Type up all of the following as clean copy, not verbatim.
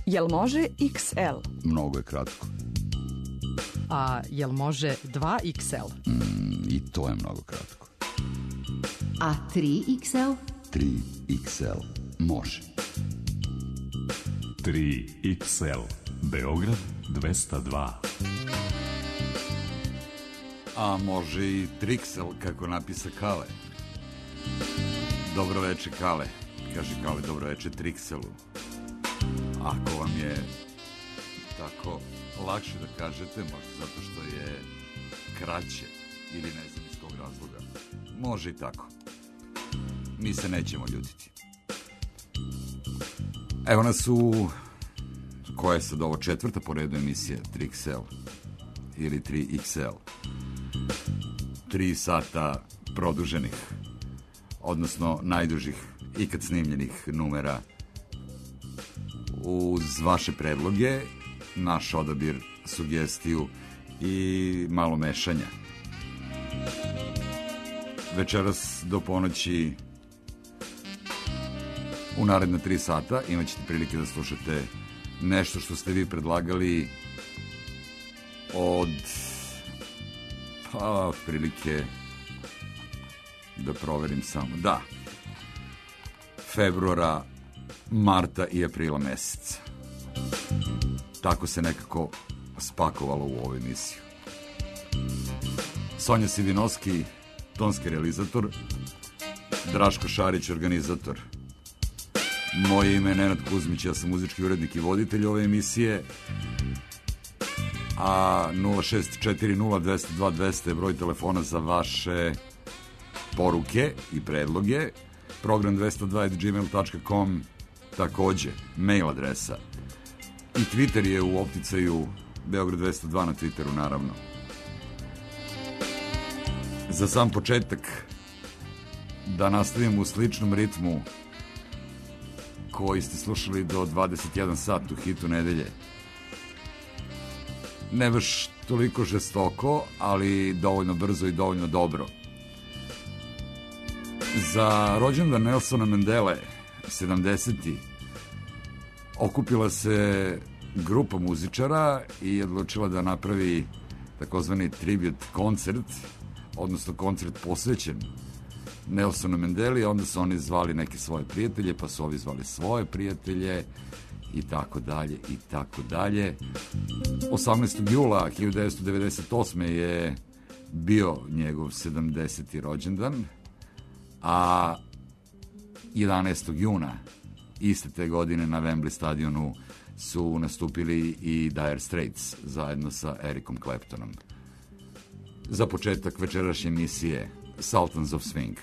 Jel može XL? Mnogo je kratko. A jel može 2XL? I to je mnogo kratko. A 3XL? 3XL može. 3XL, Beograd 202. A može i Trixel, kako napisa Kale. Dobro veče, Kale. Kaže Kale, dobro veče Trixelu. Ako vam je tako lakše da kažete, možda zato što je kraće ili ne znam iz kog razloga. Može i tako. Mi se nećemo ljutiti. Evo nas u... koja je sad ovo 4. po redu emisija 3XL ili 3XL. 3 sata produženih, odnosno najdužih ikad snimljenih numera uz vaše predloge, naš odabir, sugestiju i malo mešanja. Večeras do ponoći u naredna 3 sata imat ćete prilike da slušate nešto što ste vi predlagali od prilike da proverim samo, da, februara, marta i aprila meseca. Tako se nekako spakovalo u ovu emisiju. Sonja Sivinovski, tonski realizator, Draško Šarić, organizator. Moje ime je Nenad Kuzmić, ja sam muzički urednik i voditelj ove emisije, a 0640-202-200 je broj telefona za vaše poruke i predloge. Program 202@gmail.com takođe, mail adresa. I Twitter je u opticaju Beograd 202 na Twitteru, naravno. Za sam početak da nastavimo u sličnom ritmu koji ste slušali do 21 sat u hitu nedelje. Ne baš toliko žestoko, ali dovoljno brzo i dovoljno dobro. Za rođendan Nelsona Mandele, 70. okupila se grupa muzičara i odlučila da napravi takozvani tribute koncert, odnosno koncert posvećen Nelsonu Mandeli. Onda su oni zvali neke svoje prijatelje, pa su ovi zvali svoje prijatelje i tako dalje i tako dalje. 18. jula 1998. je bio njegov 70. rođendan, a 11. juna iste te godine na Wembley stadionu su nastupili i Dire Straits zajedno sa Ericom Claptonom. Za početak večerašnje emisije Sultans of Swing.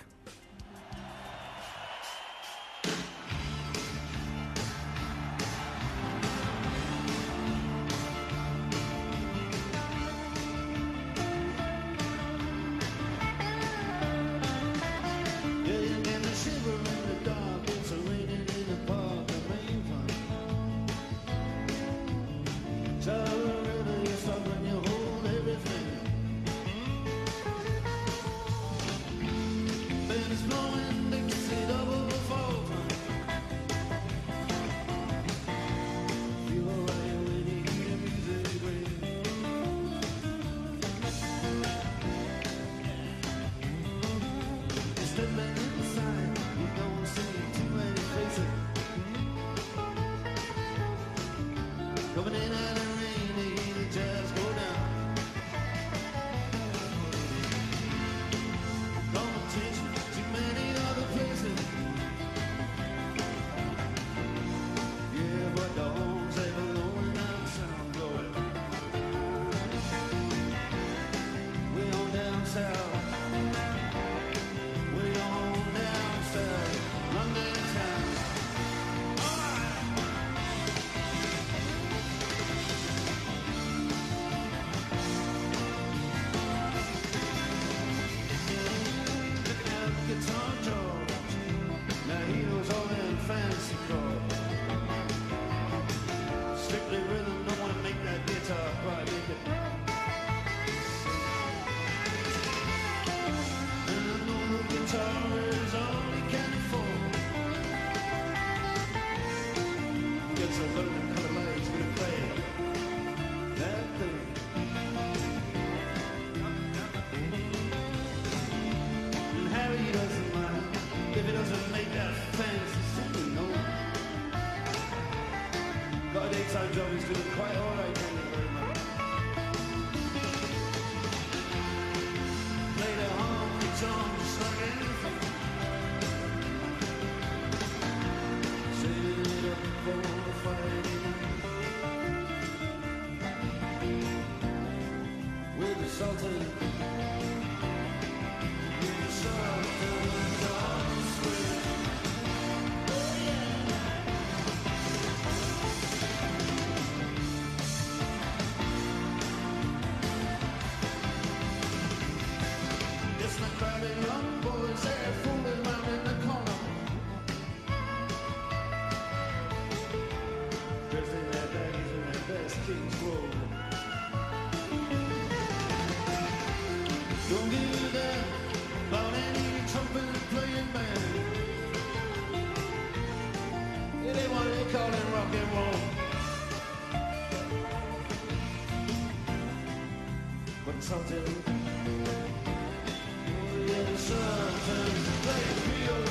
my job is doing quite all right. Thank you very much. Play the honky tonk just like anything. Set it up for a fight with the Sultan. With the Sultan on swing. Oh yeah. It's the crowded young boys, they're fooling around in the corner. Dressed in their baggies and their best King's robe. Don't give a damn about any trumpet playing band. They want to call it rock and roll. But something, yeah, something they feel.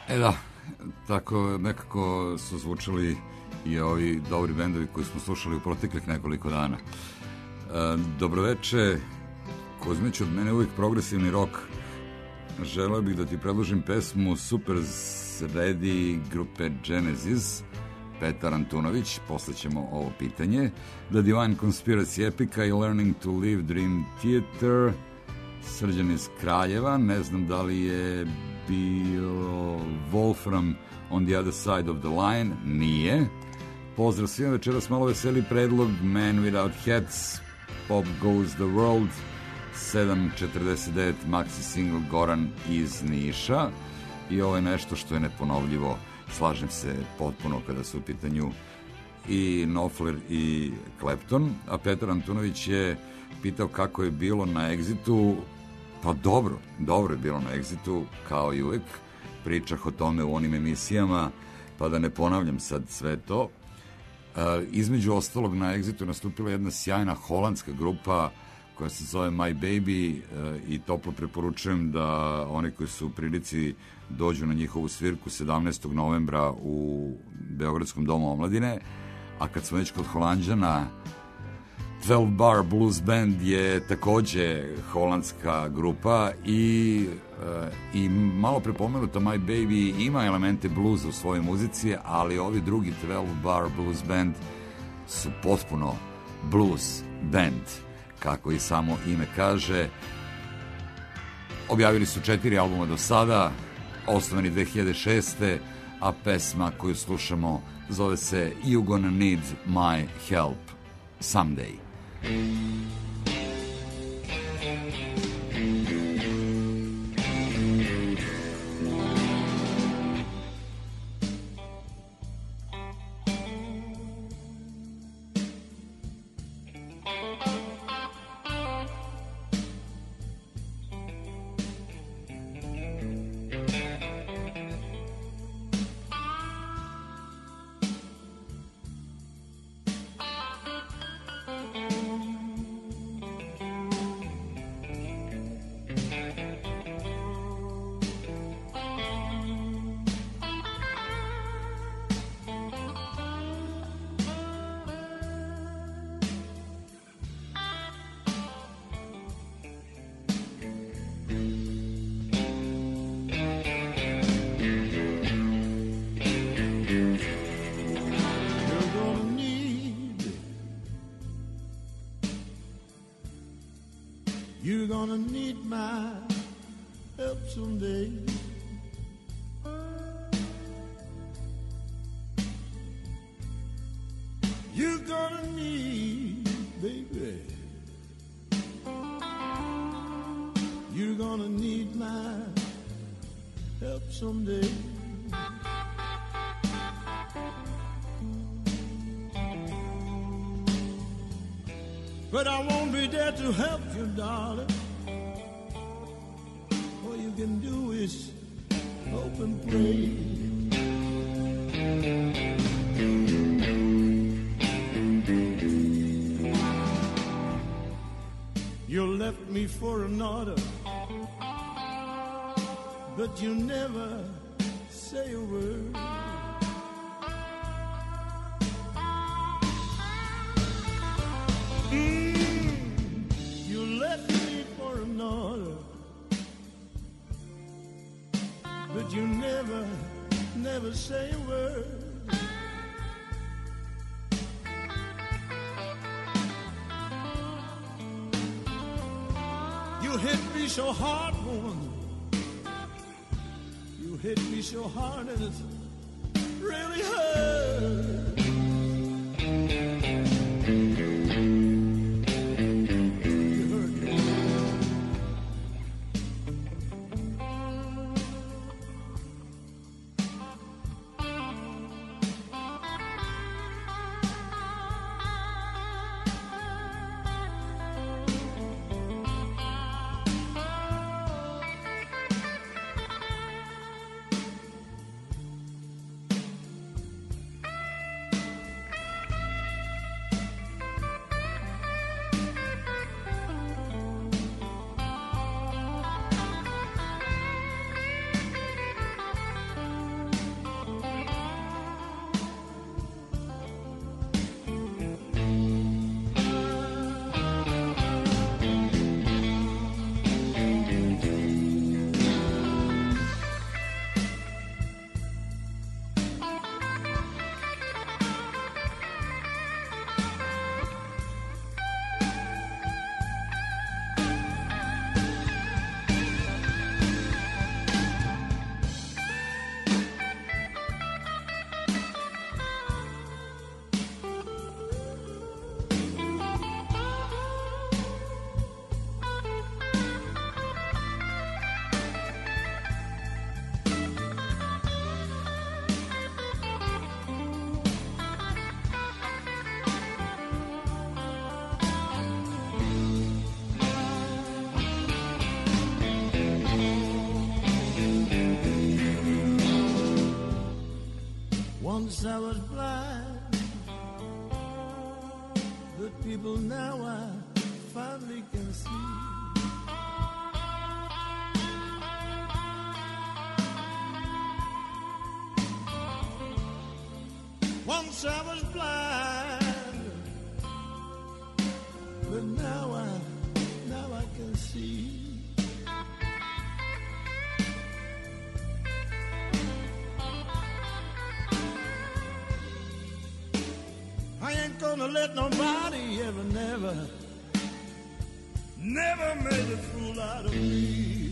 Da, tako nekako su zvučali i ovi dobri bendovi koji smo slušali u proteklih nekoliko dana. Dobroveče, Kuzmić, od mene uvijek progresivni rock. Želeo bih da ti predložim pesmu Super Ready grupe Genesis, Petar Antunović, posle ćemo ovo pitanje, The Divine Conspiracy Epica i Learning to Live Dream Theater, Srđan iz Kraljeva, ne znam da li je bio Wolfram on the Other Side of the Line, nije. Pozdrav svima, večeras malo veseli predlog Man Without Hats, Pop Goes the World, 7.49 maxi single Goran iz Niša, i ovo je nešto što je neponovljivo. Slažem se potpuno kada su u pitanju i Knopfler i Clapton, a Petar Antunović je pitao kako je bilo na Exitu. Pa dobro je bilo na Exitu, kao i uvek. Pričah o tome u onim emisijama, pa da ne ponavljam sad sve to. Između ostalog na Exitu nastupila jedna sjajna holandska grupa koja se zove My Baby, i toplo preporučujem da oni koji su u prilici dođu na njihovu svirku 17. novembra u Beogradskom domu omladine. A kad smo već kod Holanđana, 12 Bar Blues Band je takođe holandska grupa i malo prepomenuta My Baby ima elemente bluza u svojoj muzici, ali ovi drugi 12 Bar Blues Band su potpuno blues band, kako i samo ime kaže. Objavili su 4 albuma do sada, osnovani 2006. a pesma koju slušamo zove se You Gonna Need My Help Someday. You're gonna need my help someday. You're gonna need, baby, you're gonna need my help someday. But I won't be there to help you, darling. All you can do is hope and pray. You left me for another, but you never say a word. You left me for another, but you never say a word. You hit me so hard, woman. You hit me so hard and it really hurt. Once I was blind, but people now I finally can see. Once I was blind, but now I can see. I ain't gonna let nobody ever, never make a fool out of me.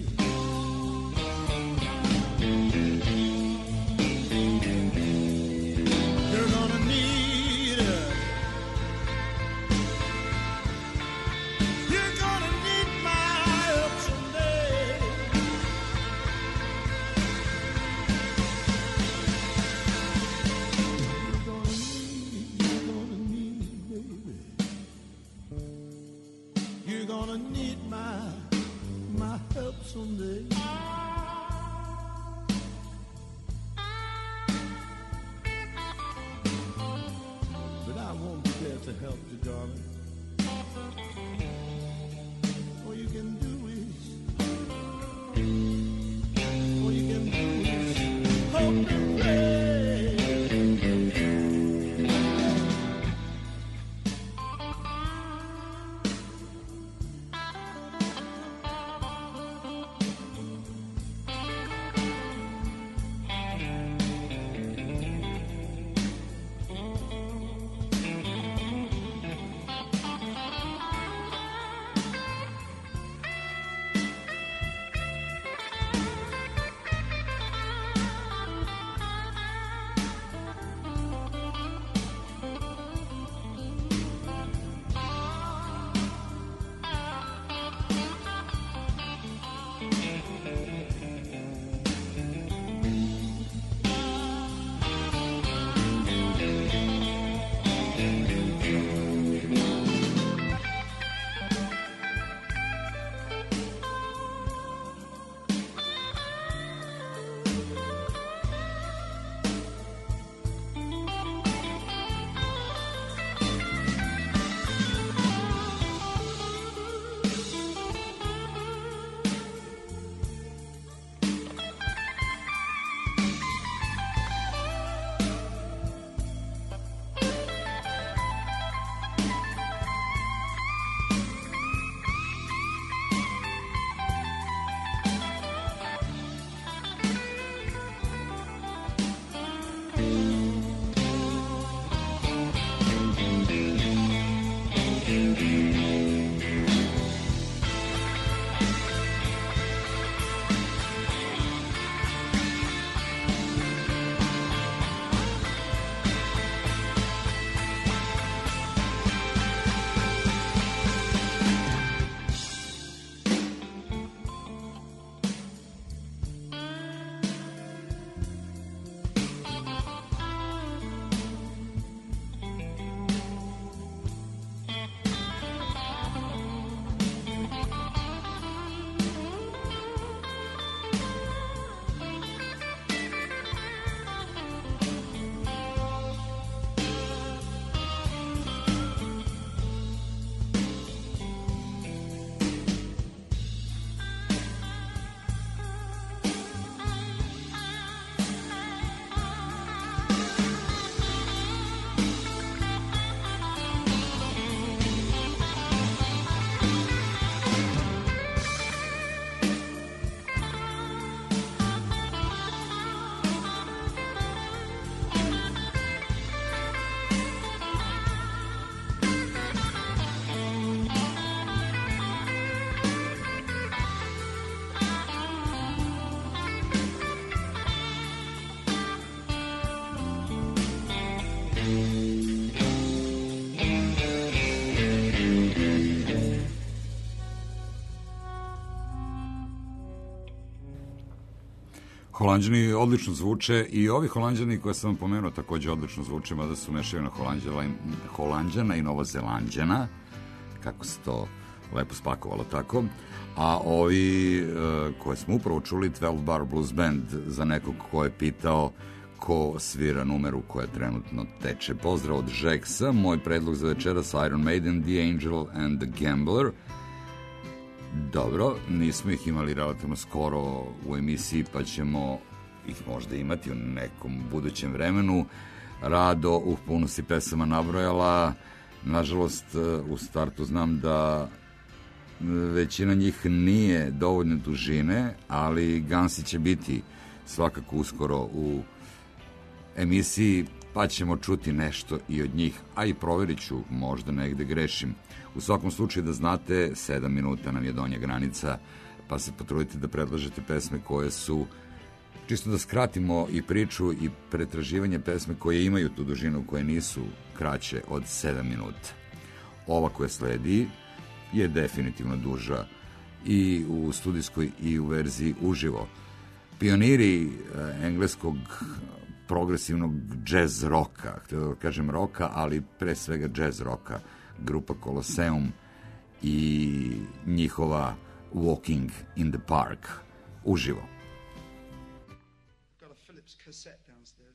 You're gonna need my help someday. You're gonna need my help someday. But I won't be there to help you, darling. All you can do is hope and pray. Holanđani odlično zvuče i ovi Holanđani koje sam vam pomenuo takođe odlično zvuče, mada su mešavina Holanđana i Novozelanđana, kako se to lepo spakovalo tako. A ovi koje smo upravo čuli, 12 Bar Blues Band, za nekog ko je pitao ko svira numeru koja trenutno teče. Pozdrav od Žeksa, moj predlog za večeras Iron Maiden, The Angel and the Gambler. Dobro, nismo ih imali relativno skoro u emisiji, pa ćemo ih možda imati u nekom budućem vremenu. Rado u punosti pesama nabrojala. Nažalost, u startu znam da većina njih nije dovoljne dužine, ali Gansi će biti svakako uskoro u emisiji, pa ćemo čuti nešto i od njih, a i provjerit ću, možda negde grešim. U svakom slučaju da znate, 7 minuta nam je donja granica, pa se potrudite da predlažete pesme koje su, čisto da skratimo i priču i pretraživanje pesme koje imaju tu dužinu, koje nisu kraće od 7 minuta. Ova koja sledi je definitivno duža i u studijskoj i u verziji uživo. Pioniri engleskog progresivnog jazz roka, htio da kažem roka, ali pre svega jazz roka, grupa Colosseum i njihova Walking in the Park, uživo. Got a Philips cassette downstairs.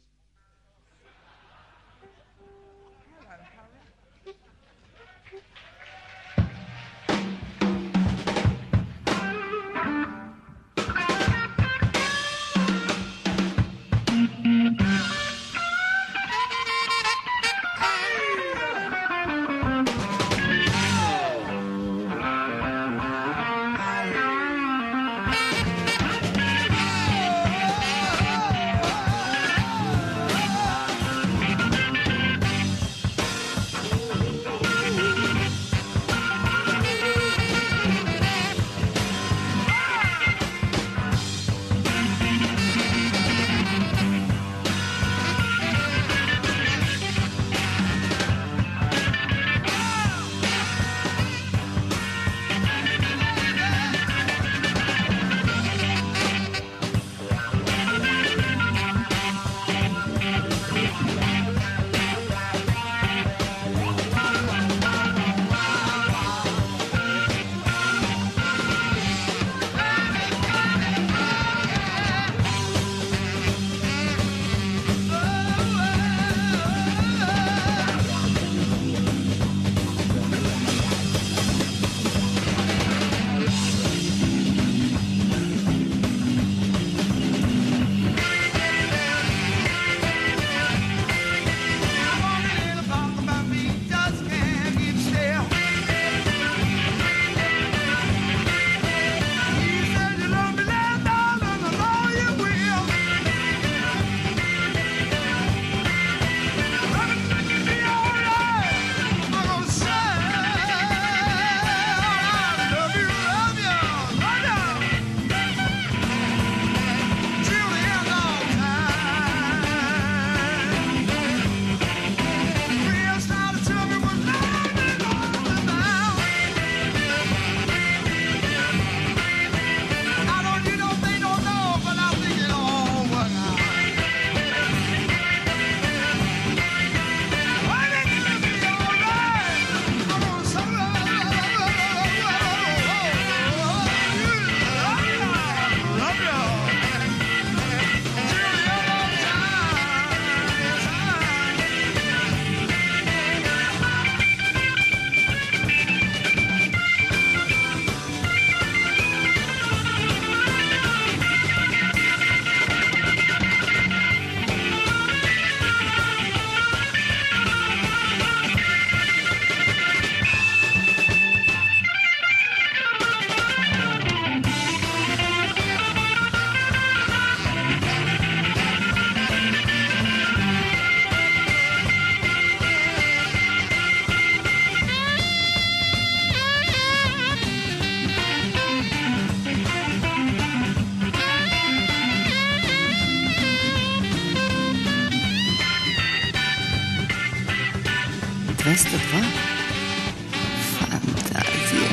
Fantazija.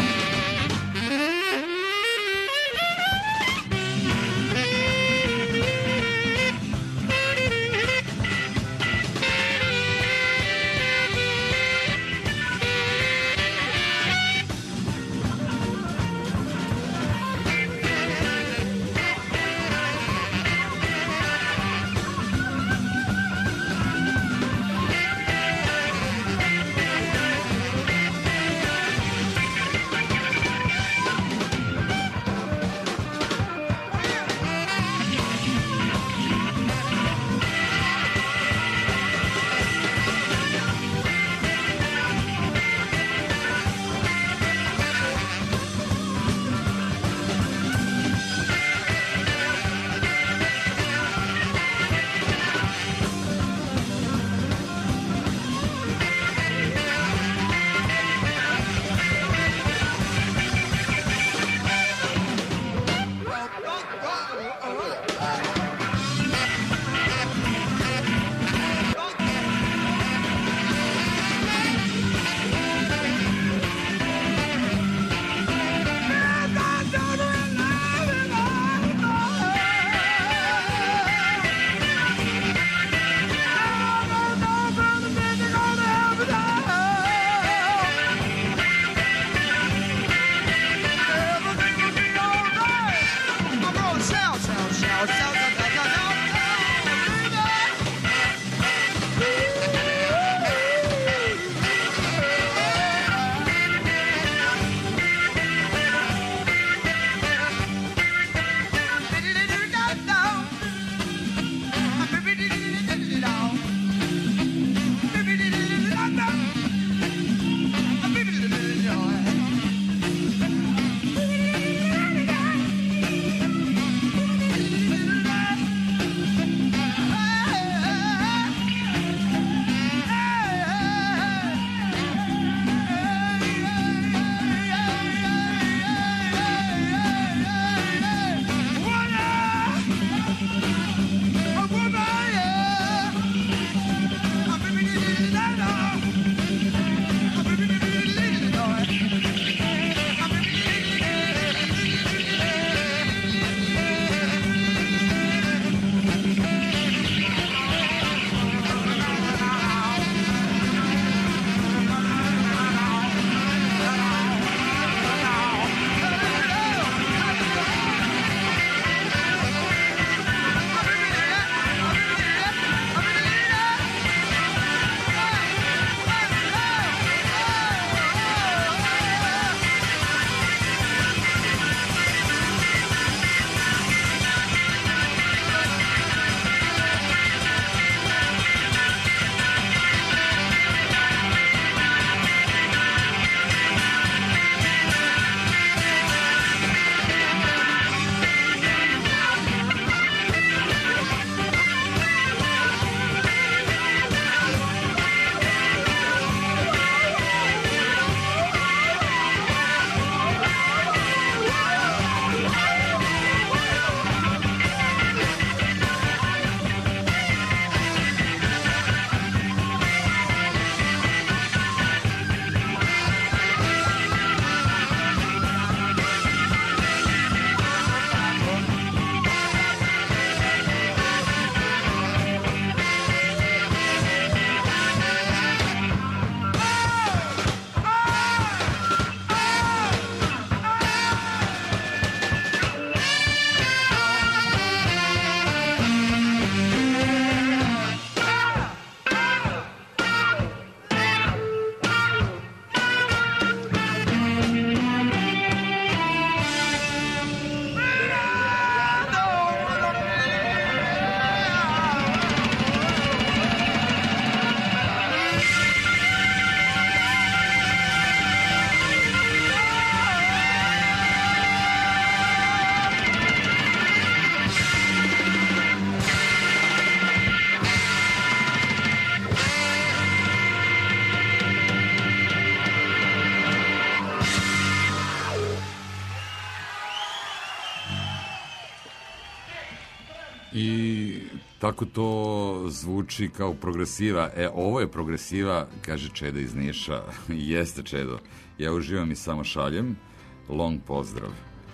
I tako to zvuči kao progresiva. Ovo je progresiva, kaže Čeda iz Niša. Jeste, Čedo. Ja uživam i samo šaljem. Long pozdrav.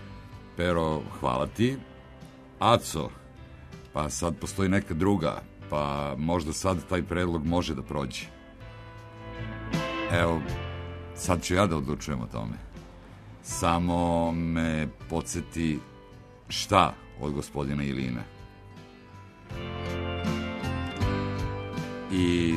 Pero, hvala ti. Aco, pa sad postoji neka druga, pa možda sad taj predlog može da prođe. Evo, sad ću ja da odlučujem o tome. Samo me podsjeti šta od gospodina Ilina. I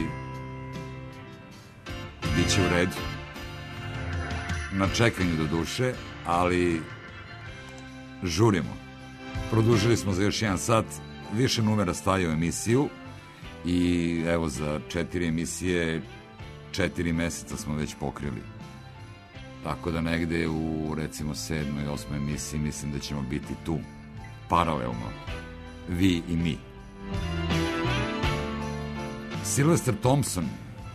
bit će u redu. Na čekanju do duše, ali žurimo. Produžili smo za još 1 sat, više numera staje u emisiju i evo za 4 emisije 4 meseca smo već pokrili. Tako da negde u recimo 7. i 8. emisiji mislim da ćemo biti tu paralelno, vi i mi. Sylvester Thompson,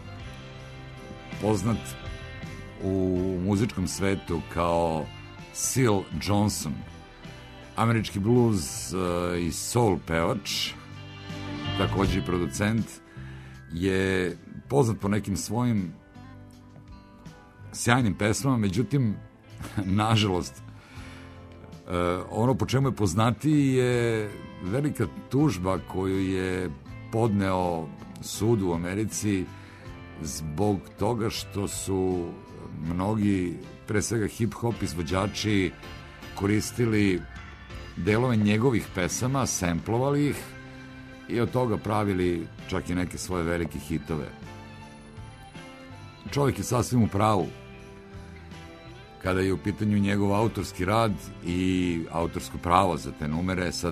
poznat u muzičkom svetu kao Syl Johnson, američki blues i soul pevač, takođe i producent, je poznat po nekim svojim sjajnim pesmama, međutim, nažalost, ono po čemu je poznatiji je velika tužba koju je podneo sud u Americi zbog toga što su mnogi, pre svega hip-hop izvođači, koristili delove njegovih pesama, semplovali ih i od toga pravili čak i neke svoje velike hitove. Čovjek je sasvim u pravu kada je u pitanju njegov autorski rad i autorsko pravo za te numere. Sad,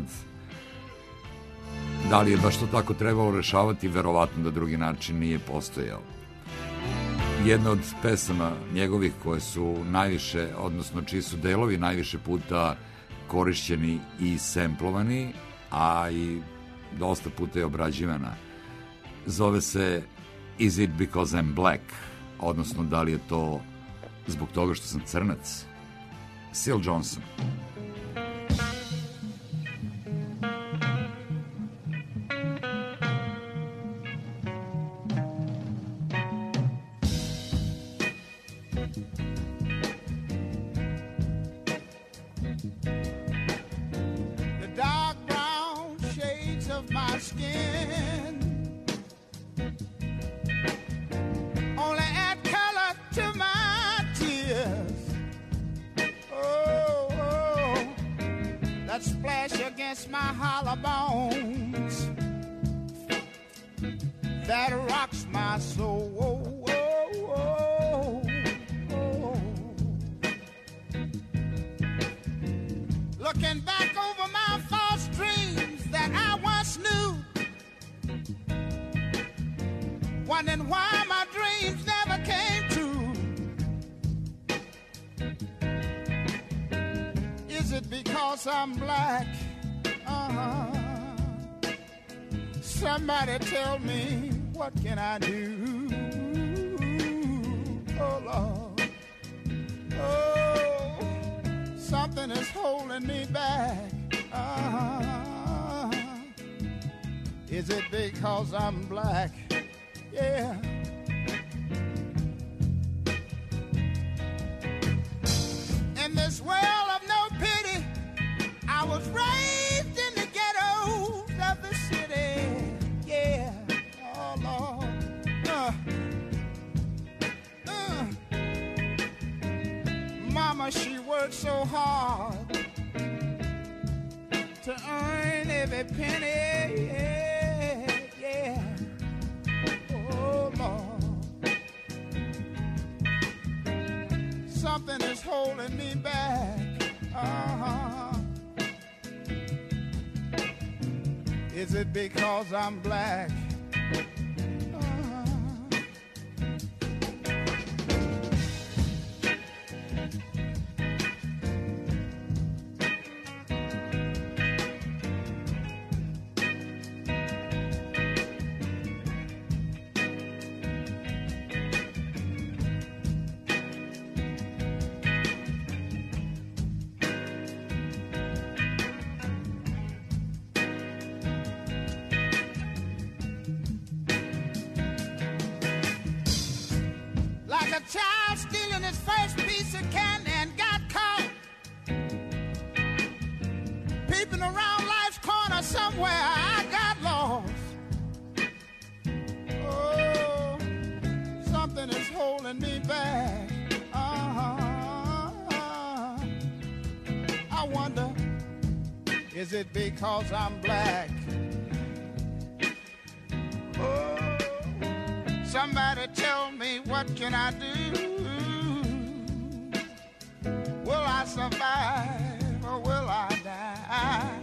da li je baš to tako trebalo rešavati, verovatno da drugi način nije postojao. Jedna od pesama njegovih koje su najviše, odnosno čiji su delovi najviše puta korišćeni i semplovani, a i dosta puta je obrađivana, zove se Is it because I'm black, odnosno da li je to zbog toga što sam crnac. Syl Johnson. The dark brown shades of my skin only add color to my tears. Oh, oh, that splash against my hollow bones that rocks my soul. Oh, oh, oh. Looking back over my false dreams that I once knew, wondering why my dreams never came true. Is it because I'm black? Somebody tell me, what can I do? Oh, Lord. Oh, something is holding me back. Is it because I'm black? Yeah. In this world of no pity, I was raised in the ghettos of the city. Yeah. Oh, Lord. Mama, she worked so hard to earn every penny. Yeah, yeah. Oh, Lord. Something is holding me back. Is it because I'm black? Like a child stealing his first piece of candy and got caught peeping around life's corner somewhere. I got lost. Oh, something is holding me back. I wonder, is it because I'm black? Oh, somebody tell me, what can I do? Will I survive or will I die?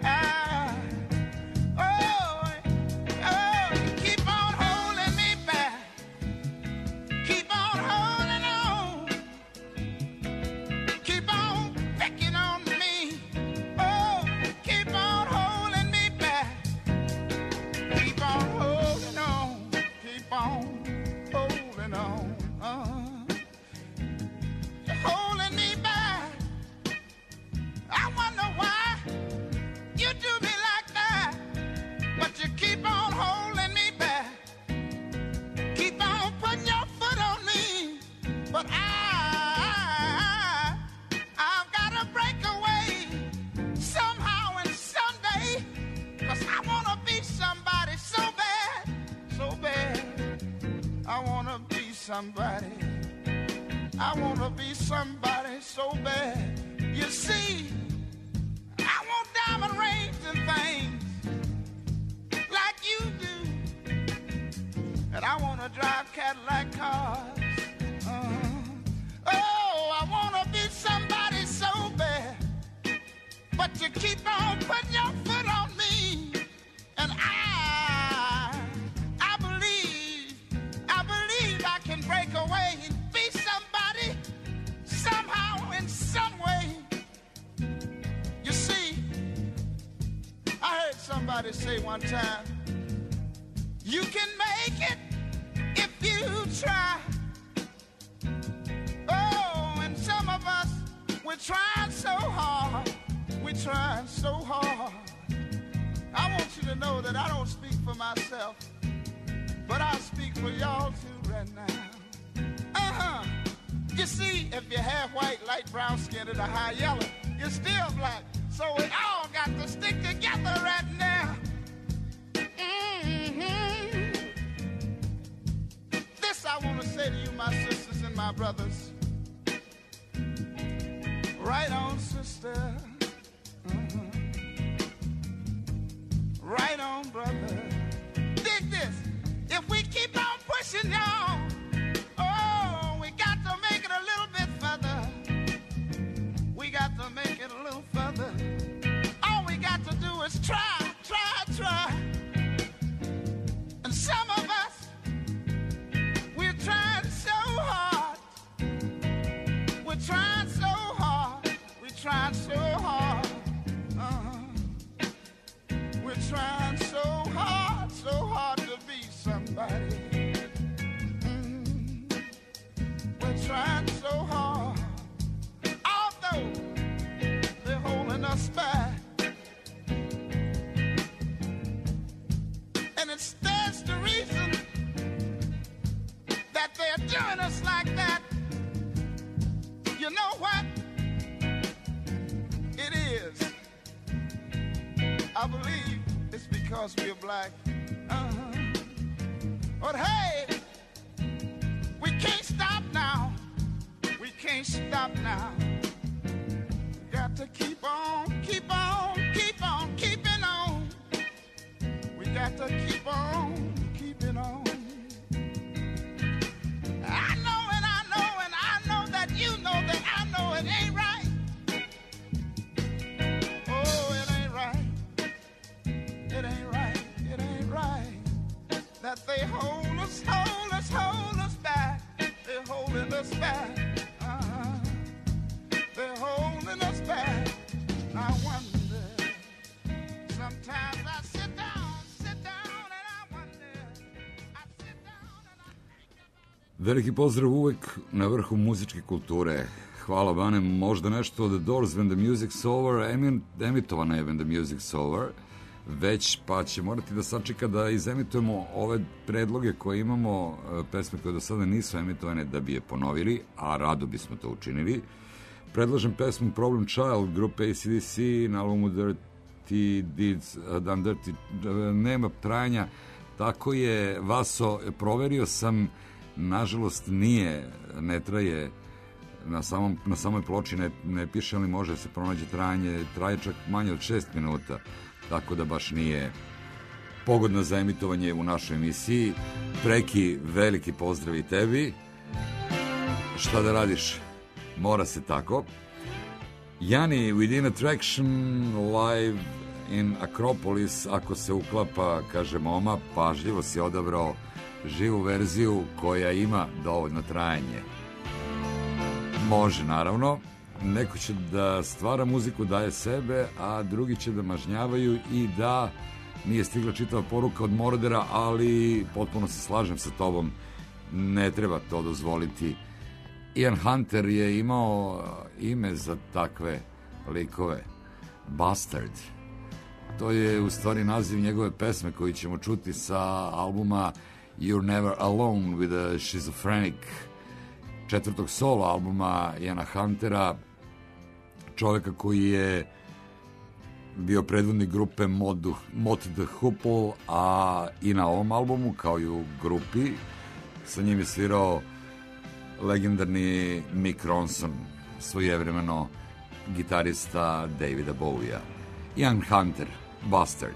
Oh, oh, keep on holding me back. Keep on holding on. Keep on picking on me. Oh, keep on holding me back. Keep on holding on. Keep on holding on. You're holding me back. I wonder why. somebody. I want to be somebody so bad. You see, I want diamond rings and things like you do. And I want to drive Cadillac cars. Oh, I want to be somebody so bad. But you keep on putting your foot on me. And I believe I can break away and be somebody somehow in some way. You see, I heard somebody say one time, you can make it if you try. Oh, and some of us, we're trying so hard. We're trying so hard. I want you to know that I don't speak for myself, but I speak for y'all too right now. You see, if you have white, light brown skin, and a high yellow, you're still black. So we all got to stick together right now. This I want to say to you, my sisters and my brothers. Right on, sister. Right on, brother. Dig this. If we keep on pushing y'all, oh, we got to make it a little bit further. We got to make it a little further. All we got to do is try. And some of us, we're trying so hard. We're trying so hard. We're trying so hard. We're trying so hard to be somebody. We're trying so hard, although they're holding us back. And it stands to reason that they're doing us like that. You know what? It is. I believe it's because we're black. But hey, we can't stop now. We can't stop now. We got to keep on keeping on. We got to keep on keeping on. I know that you know that I know it ain't right. That they hold us back. They're holding us back. They're holding us back. I wonder. Sometimes I sit down, and I wonder. I sit down and I think about it. Veliki pozdrav uvek na vrhu muzičke kulture. Hvala, Bane. Možda nešto od The Doors, When the Music's Over, emitovano je When the Music's Over, već pa će morati da sačeka da izemitujemo ove predloge koje imamo, pesme koje do sada nisu emitovane, da bi je ponovili, a rado bismo to učinili. Predlažem pesmu Problem Child grupe AC/DC na albumu Dirty Deeds Done Dirty. Nema trajanja, tako je, Vaso, proverio sam, nažalost ne traje na samoj ploči, ne piše, ali može se pronaći trajanje, traje čak manje od 6 minuta, tako da baš nije pogodna za emitovanje u našoj emisiji. Preki, veliki pozdrav i tebi. Šta da radiš? Mora se tako. Jani, Within Attraction, live in Acropolis, ako se uklapa, kaže Moma, pažljivo si odabrao živu verziju koja ima dovoljno trajanje. Može, naravno. Neko će da stvara muziku, daje sebe, a drugi će da mažnjavaju i da nije stigla čitava poruka od Mordera, ali potpuno se slažem sa tobom, ne treba to dozvoliti. Ian Hunter je imao ime za takve likove, Bastard. To je u stvari naziv njegove pesme koju ćemo čuti sa albuma You're Never Alone with a Schizophrenic, 4. solo albuma Iana Huntera, čovjeka koji je bio predvodnik grupe Mott the Hoople, a i na ovom albumu, kao i u grupi, sa njim je svirao legendarni Mick Ronson, svojevremeno gitarista Davida Bowie-a. Ian Hunter, Bastard.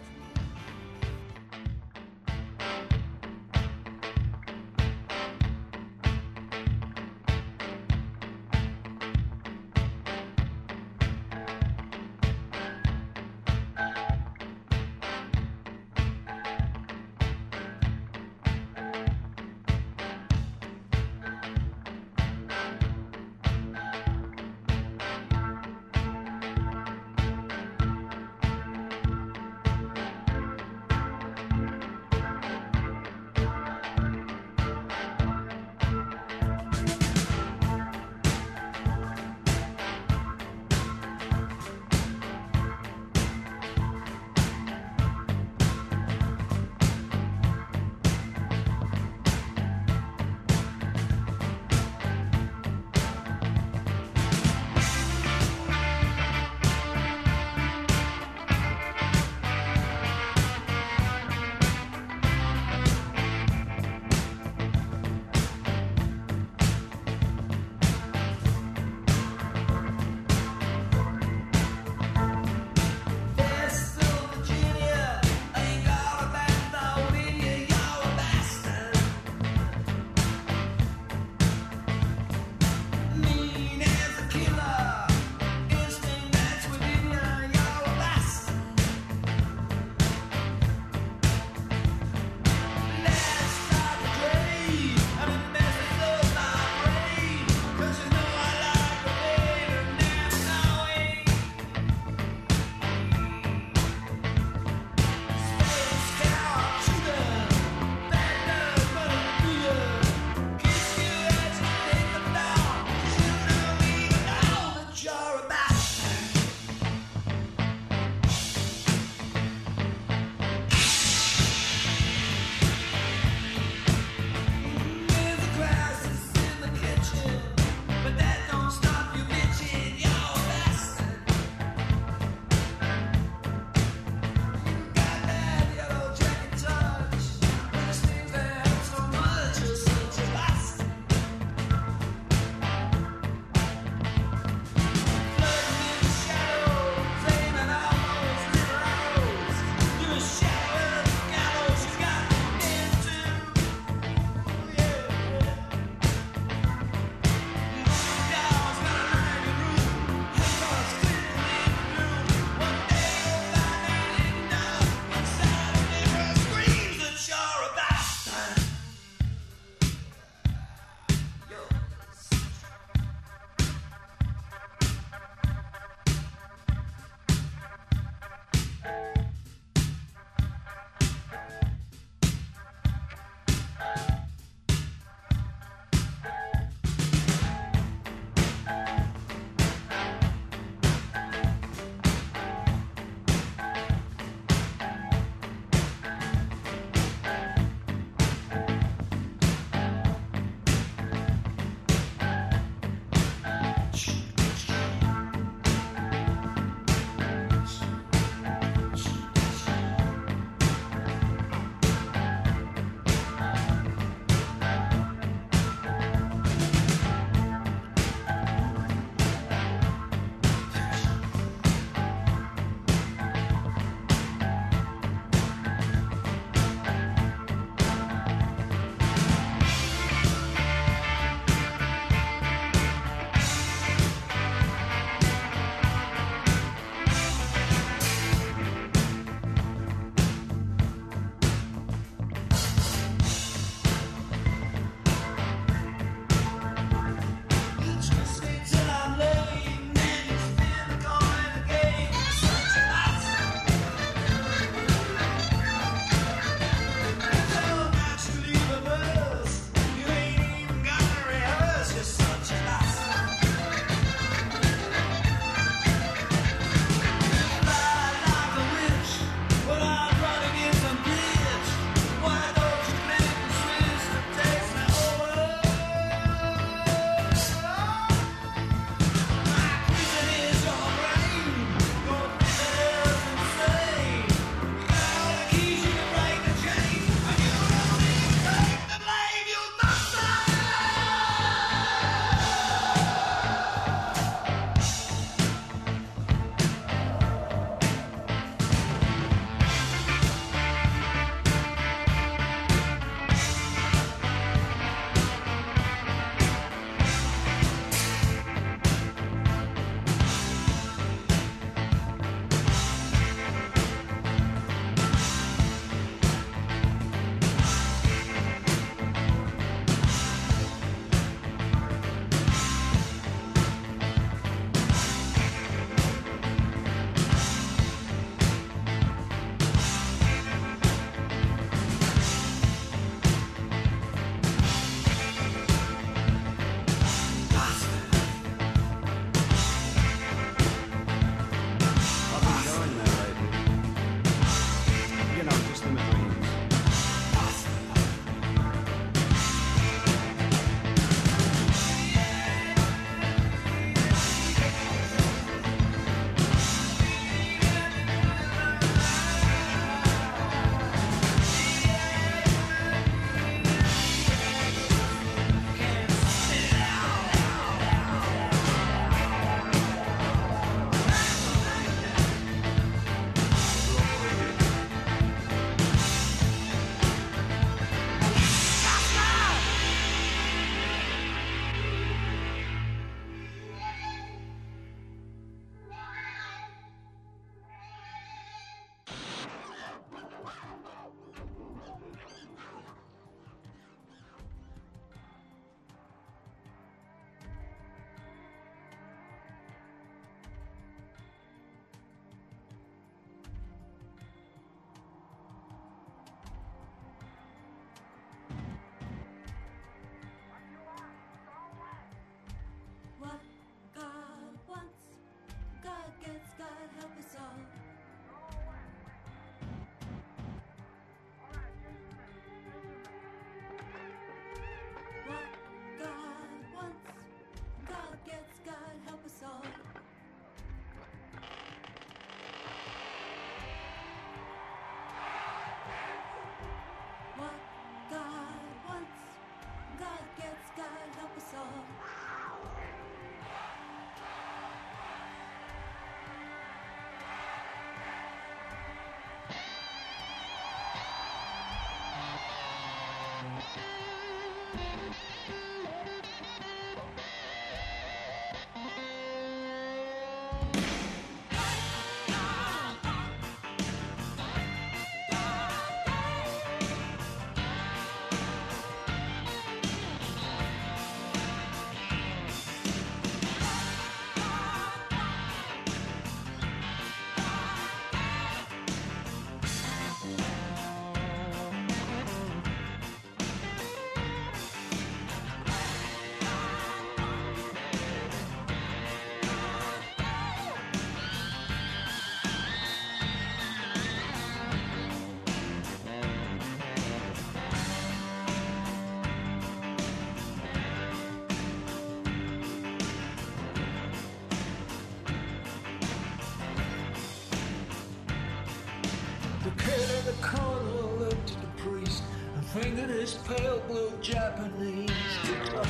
The kid in the corner looked at the priest and fingered his pale blue Japanese guitar.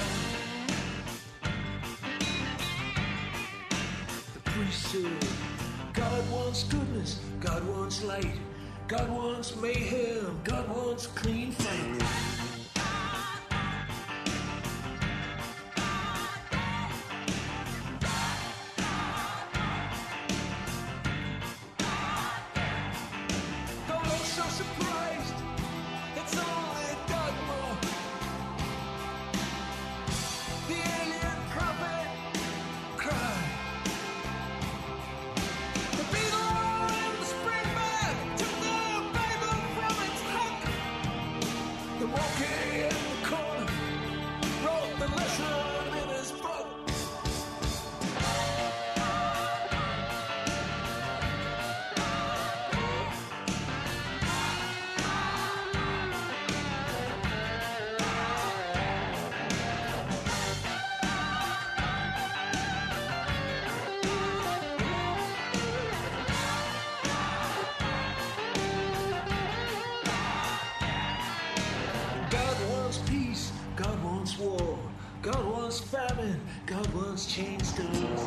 The priest said, God wants goodness, God wants light, God wants mayhem, God wants clean fight. God wants chain stores.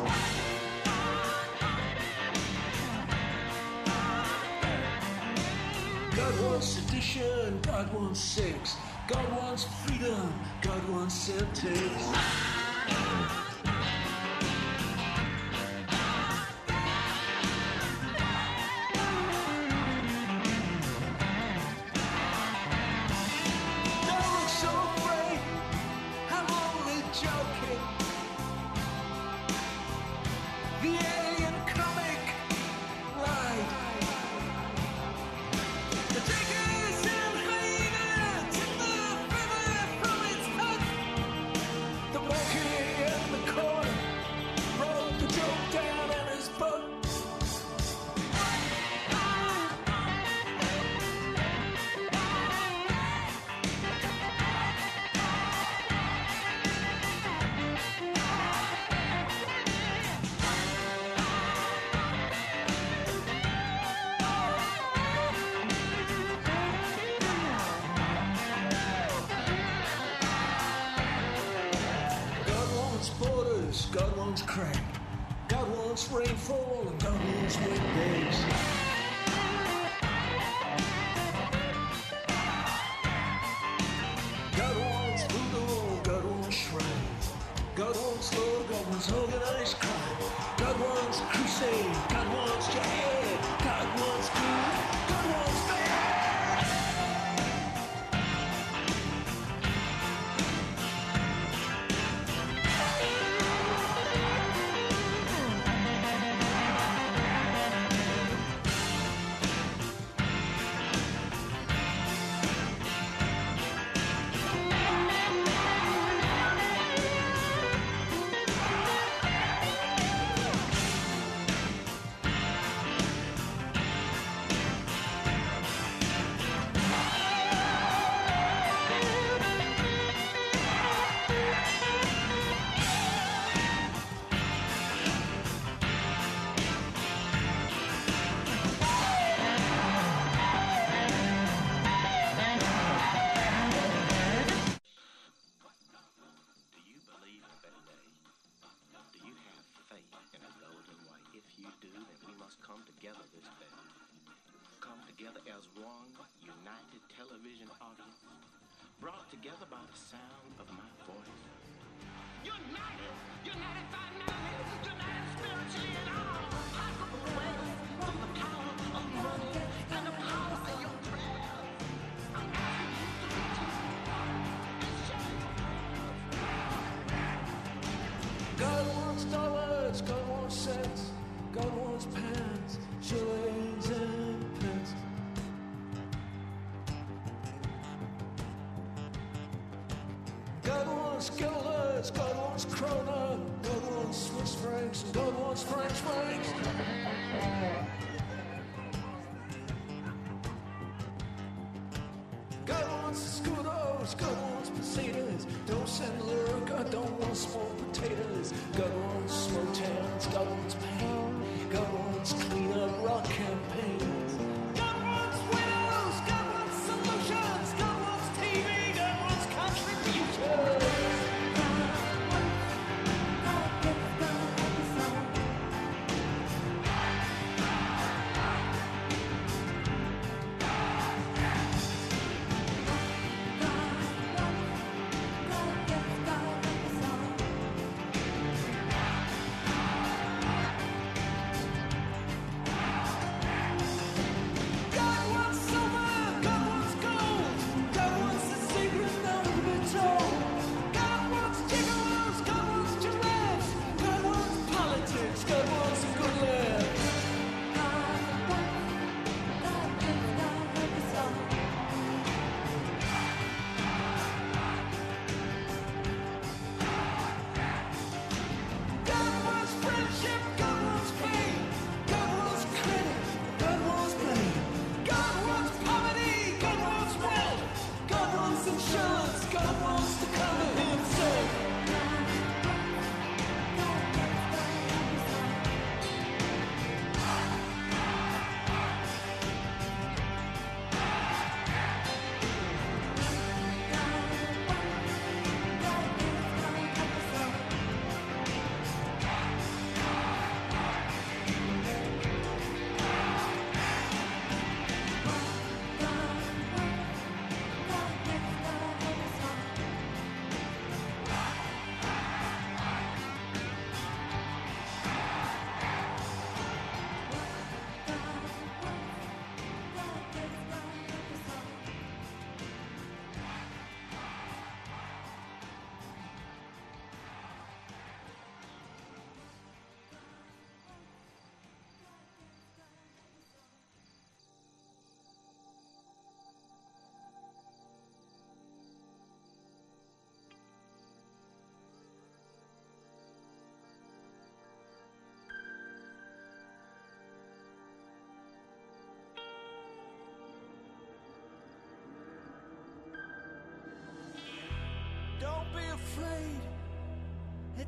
God wants sedition, God wants sex, God wants freedom, God wants syntax. God wants crack, God wants rainfall, and God wants weekdays. God wants voodoo, God wants shrines, God wants love, God wants organized crime. God wants crusade, God wants jihad, God wants good, God wants bad. God wants clean up rock campaigns. God wants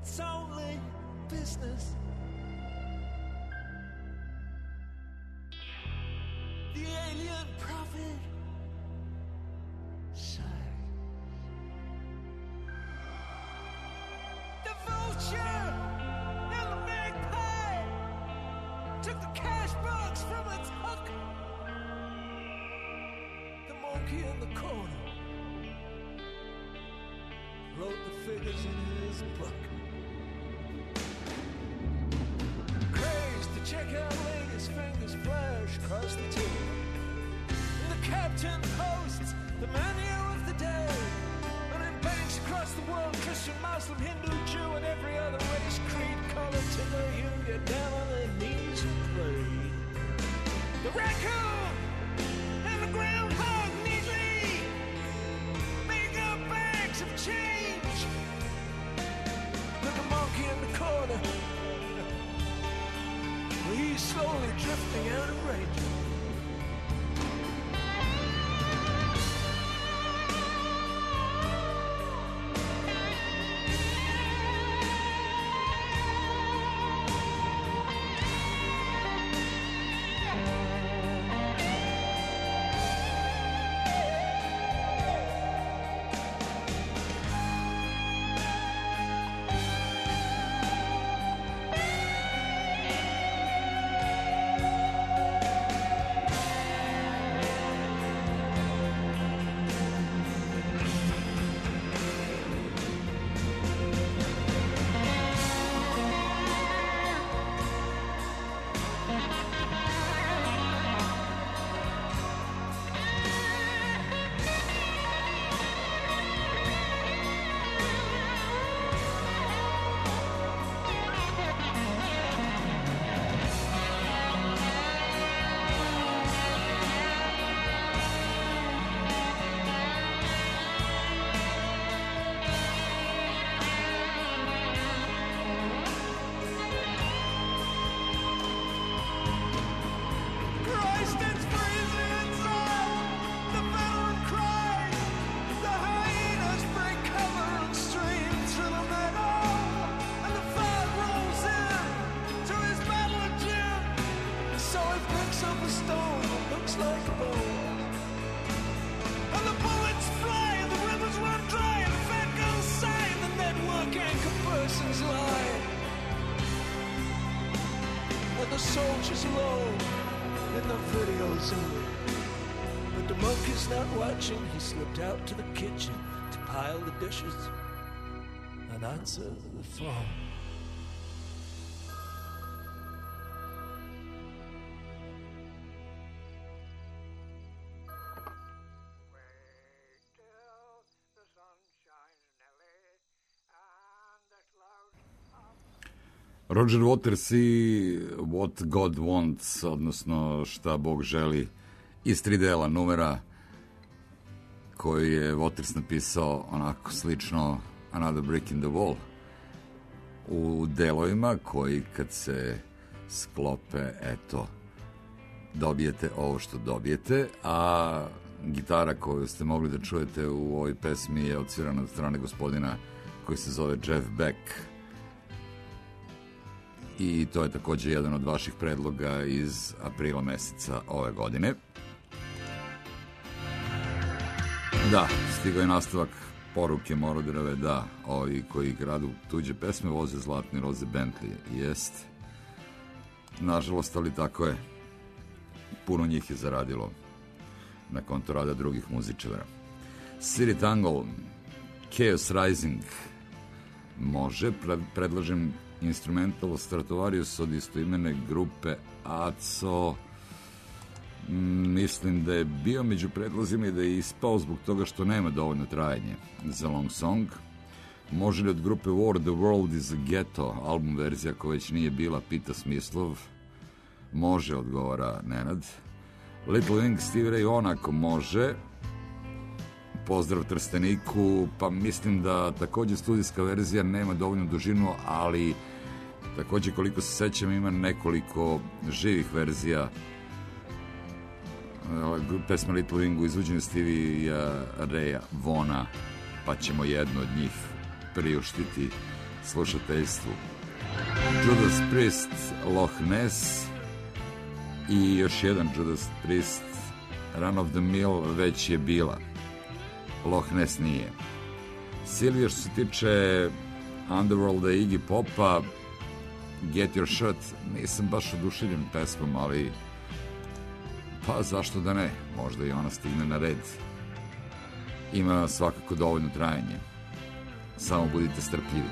its only business. The alien prophet sighed. The vulture and the magpie took the cash box from its hook. The monkey in the corner wrote the figures in his book. Crazed to check out Ladies' fingers flash across the table. And the captain posts the menu of the day. And in banks across the world, Christian, Muslim, Hindu, Jew, and every other race, creed, color, timber, hue, get down on their knees and pray. The raccoon and the groundhog neatly make up bags of change. But the monkey in the corner, he's slowly drifting out of range. Soldiers alone in the video zone. But the monkey's not watching. He slipped out to the kitchen to pile the dishes and answer the phone. Roger Waters i What God Wants, odnosno Šta Bog želi, iz 3 dela numera koji je Waters napisao onako slično Another Brick in the Wall, u delovima koji kad se sklope, eto, dobijete ovo što dobijete, a gitara koju ste mogli da čujete u ovoj pesmi je odsvirana od strane gospodina koji se zove Jeff Beck. I to je također jedan od vaših predloga iz aprila meseca ove godine. Da, stigao je nastavak poruke Moroderove, da, ovi koji gradu tuđe pesme voze zlatne roze Bentley, jest. Nažalost, ali tako je. Puno njih je zaradilo na konto rada drugih muzičara. City Tangle, Chaos Rising, može, predlažem Instrumental Stratovarius od istoimene grupe ACO. Mislim da je bio među predlozima i da je ispao zbog toga što nema dovoljno trajanje za long song. Može li od grupe War the World is a Ghetto, album verzija koja već nije bila, pita Smislov. Može, odgovara Nenad. Little Wing, Stevie Ray Vaughan, ako može. Pozdrav Trsteniku, pa mislim da također studijska verzija nema dovoljnu dužinu, ali također koliko se sećam ima nekoliko živih verzija pesma Little Wingu izvođenju Stevie Raya Vaughana, pa ćemo jednu od njih priuštiti slušateljstvu. Judas Priest, Loch Ness i još jedan Judas Priest, Run of the Mill već je bila. Loch Ness nije. Silvio, što se tiče Underworlda i Iggy Popa, Get Your Shot, nisam baš oduševljen pesmom, ali pa zašto da ne, možda i ona stigne na red. Ima svakako dovoljno trajanje, samo budite strpljivi.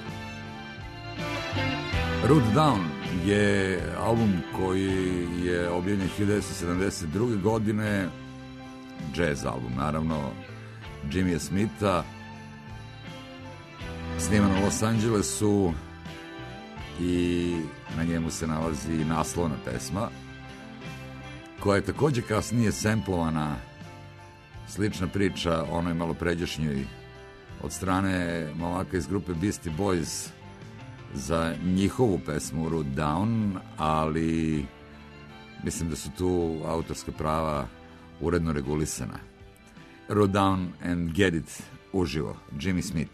Root Down je album koji je objavljen 1972. godine, jazz album naravno, Jimmya Smitha, sniman u Los Angelesu i na njemu se nalazi naslovna pesma koja je takođe kasnije semplovana, slična priča onoj malo pređašnjoj od strane momaka iz grupe Beastie Boys za njihovu pesmu Root Down, ali mislim da su tu autorska prava uredno regulisana. Root Down and Get It uživo, Jimmy Smith.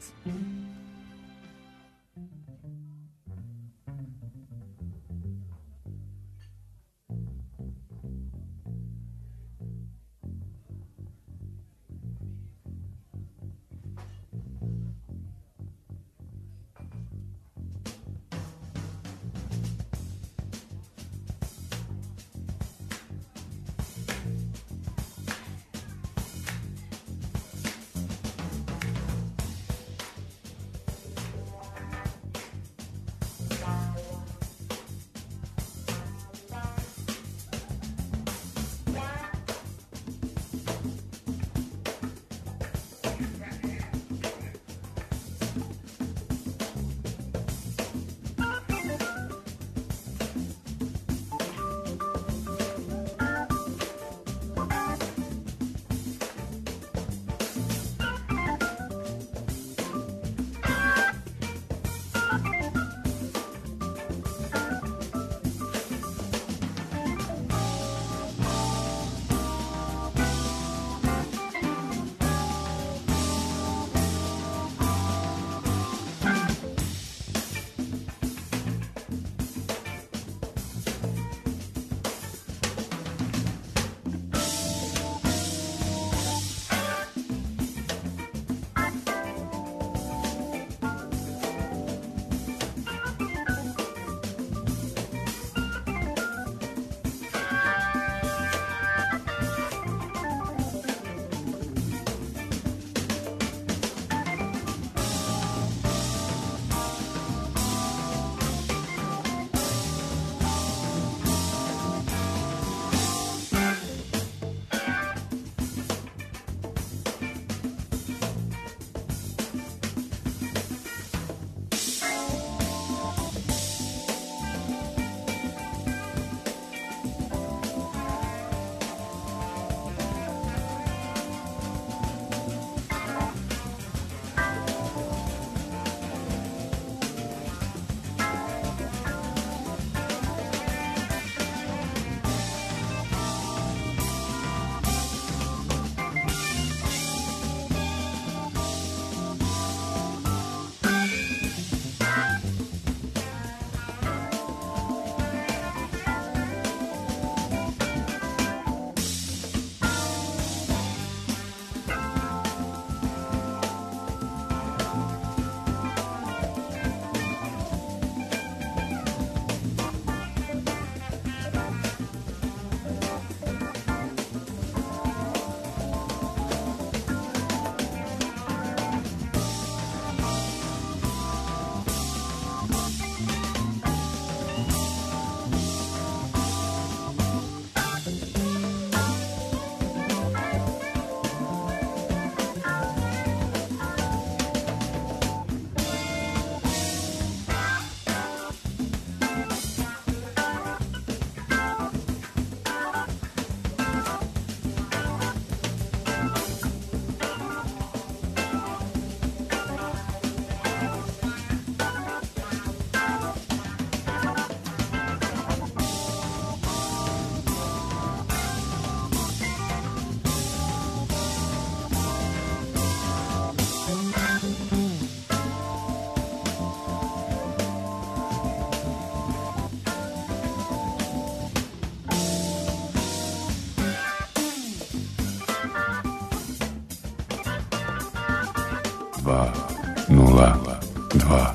202.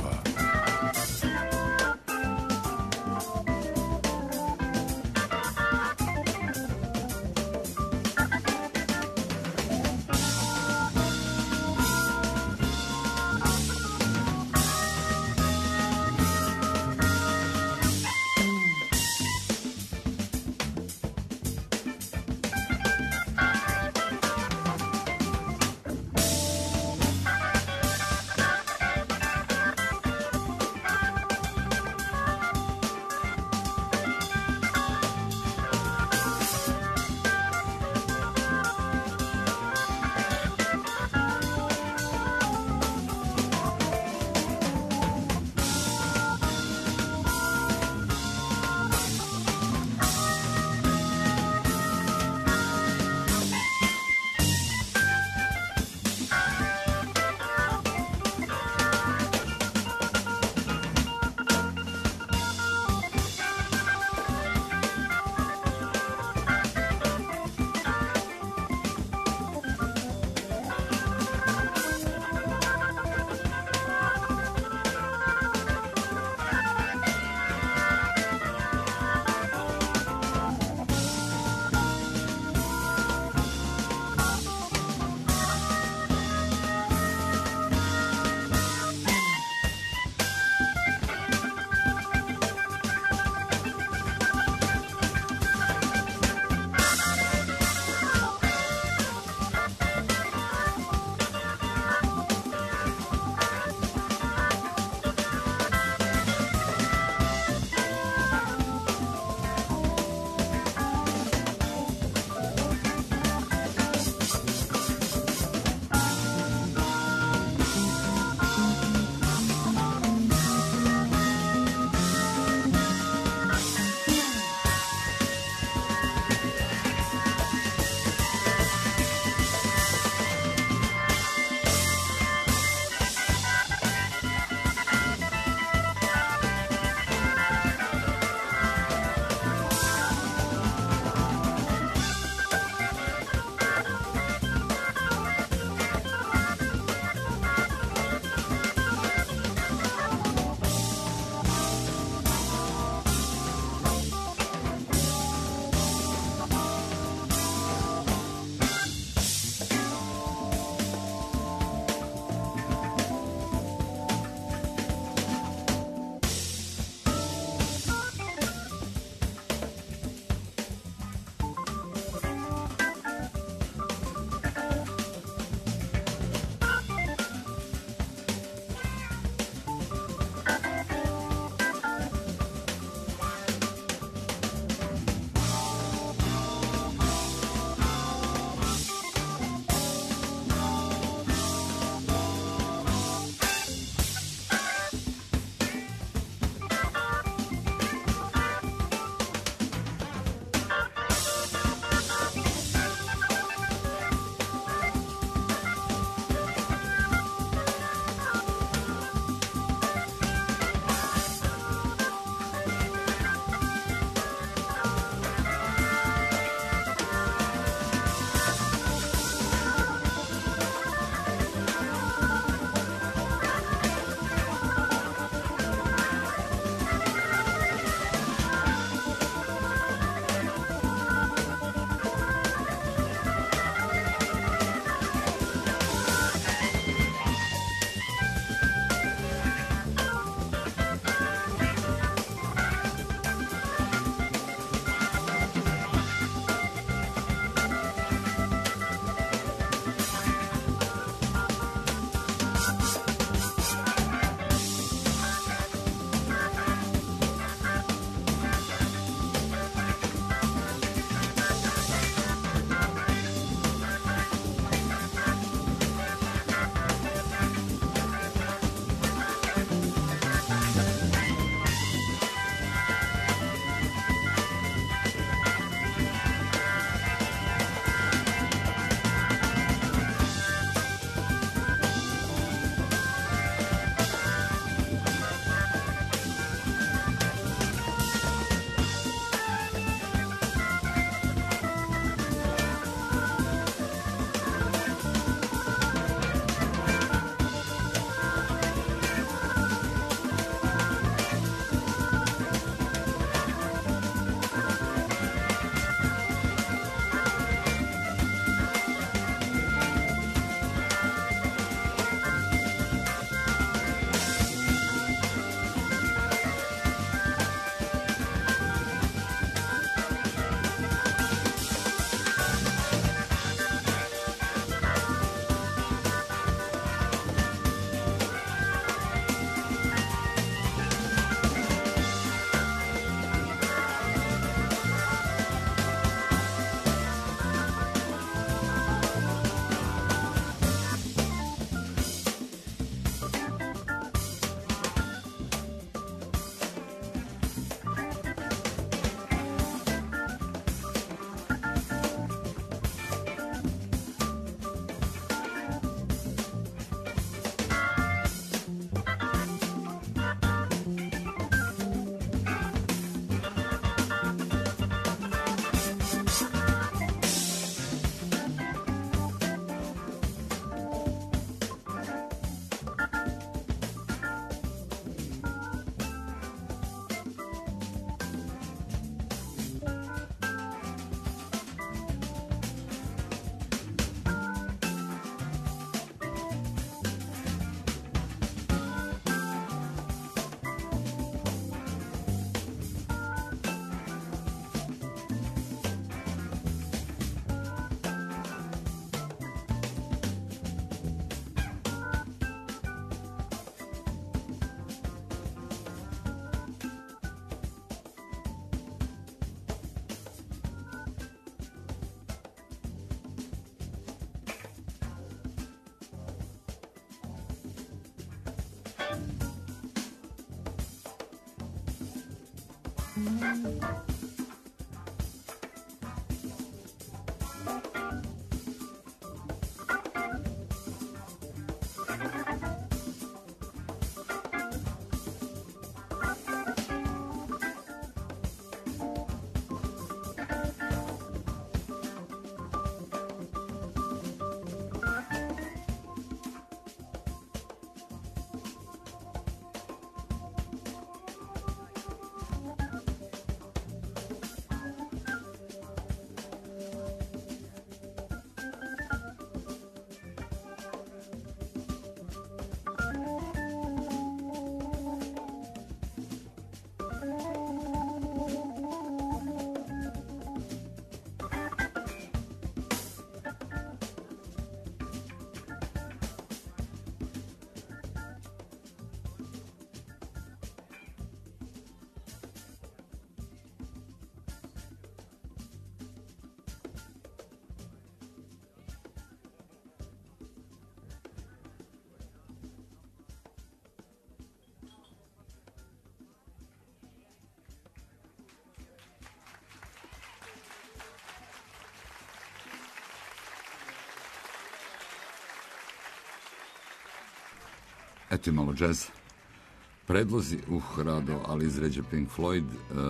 Eto i malo džeza. Predlozi, rado, ali izređe Pink Floyd,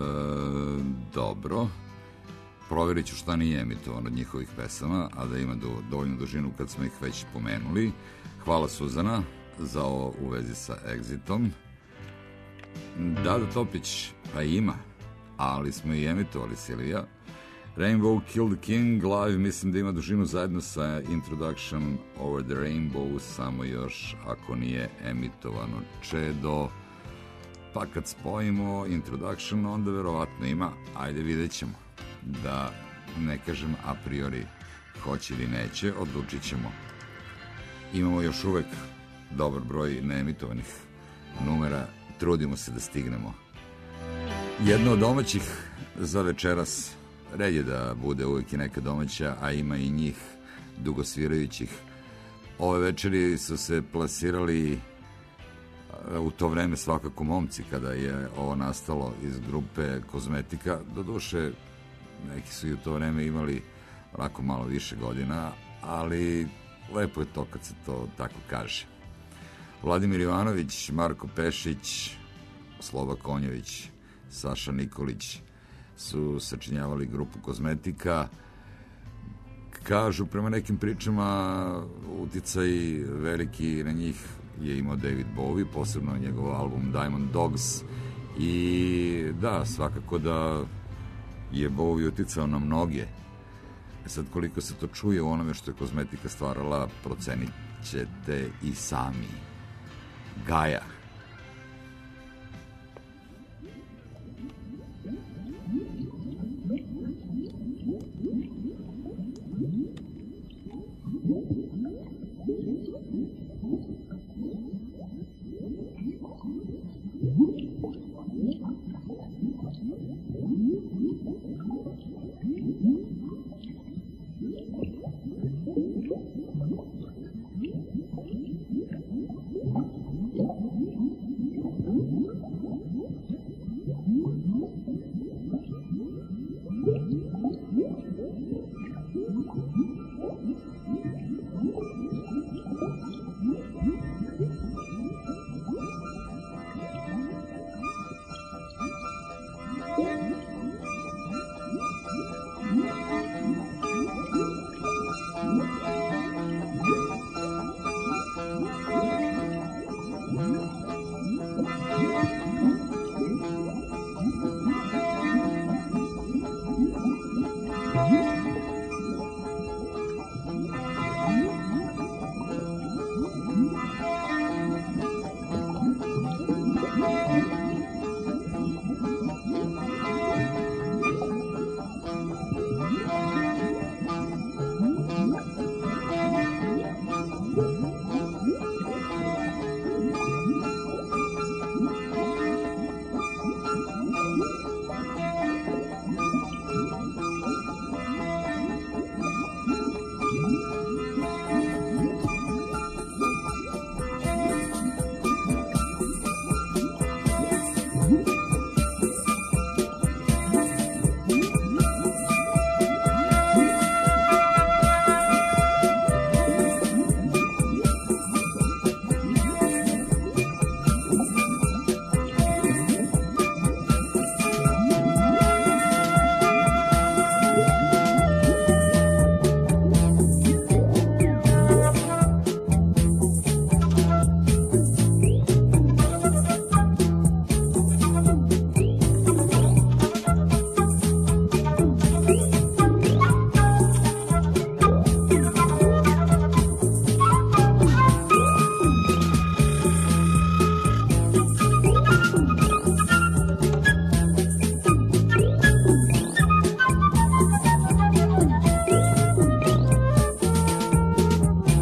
dobro. Proverit ću šta nije emitovano od njihovih pesama, a da ima dovoljnu dužinu kad smo ih već pomenuli. Hvala Suzana za ovo u vezi sa Exitom. Dada Topić, pa ima, ali smo i emitovali, Silvija. Rainbow Kill the King live, mislim da ima dužinu zajedno sa Introduction Over the Rainbow, samo još ako nije emitovano Čedo. Pa kad spojimo Introduction, onda verovatno ima, ajde vidjet ćemo. Da ne kažem a priori hoće ili neće, odlučit ćemo. Imamo još uvek dobar broj neemitovanih numera, trudimo se da stignemo. Jedno od domaćih za večeras, red je da bude uvijek i neka domaća, a ima i njih dugosvirajućih. Ove večeri su se plasirali u to vreme svakako momci kada je ovo nastalo iz grupe Kozmetika. Doduše, neki su i u to vreme imali onako malo više godina, ali lepo je to kad se to tako kaže. Vladimir Ivanović, Marko Pešić, Sloba Konjović, Saša Nikolić su sačinjavali grupu Kozmetika. Kažu, prema nekim pričama, uticaj veliki na njih je imao David Bowie, posebno njegov album Diamond Dogs. I da, svakako da je Bowie uticao na mnoge. Sad, koliko se to čuje u onome što je Kozmetika stvarala, procenit ćete i sami. Gaja.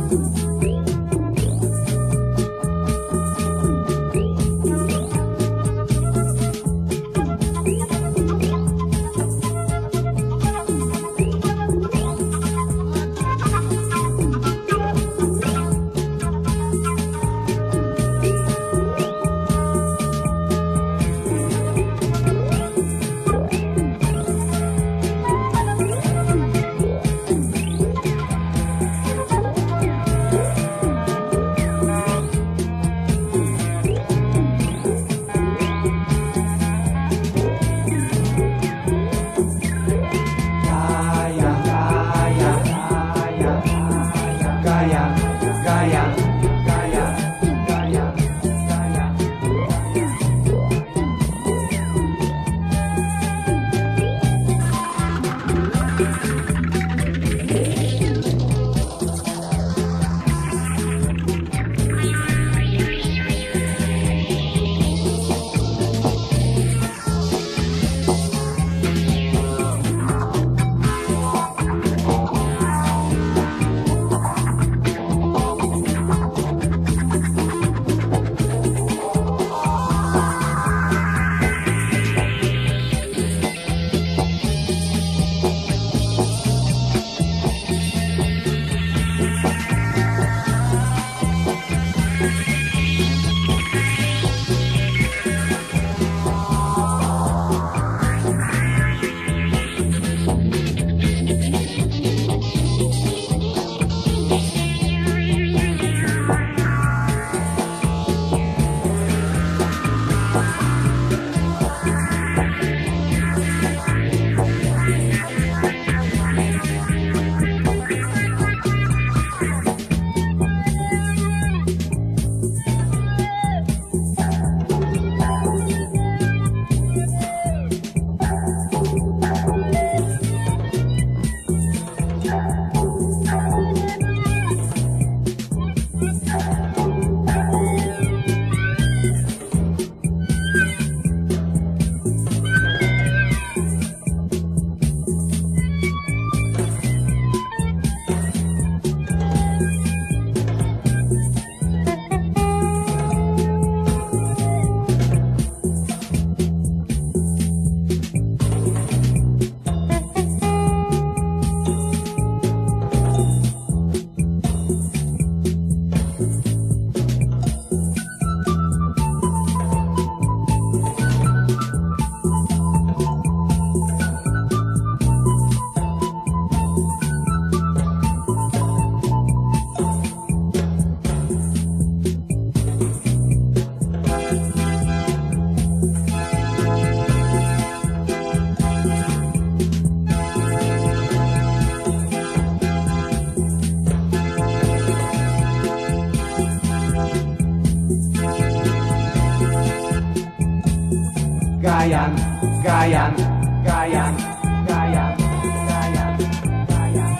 Gayan, Gayan, Gayan, Gayan, Gayan, Gayan,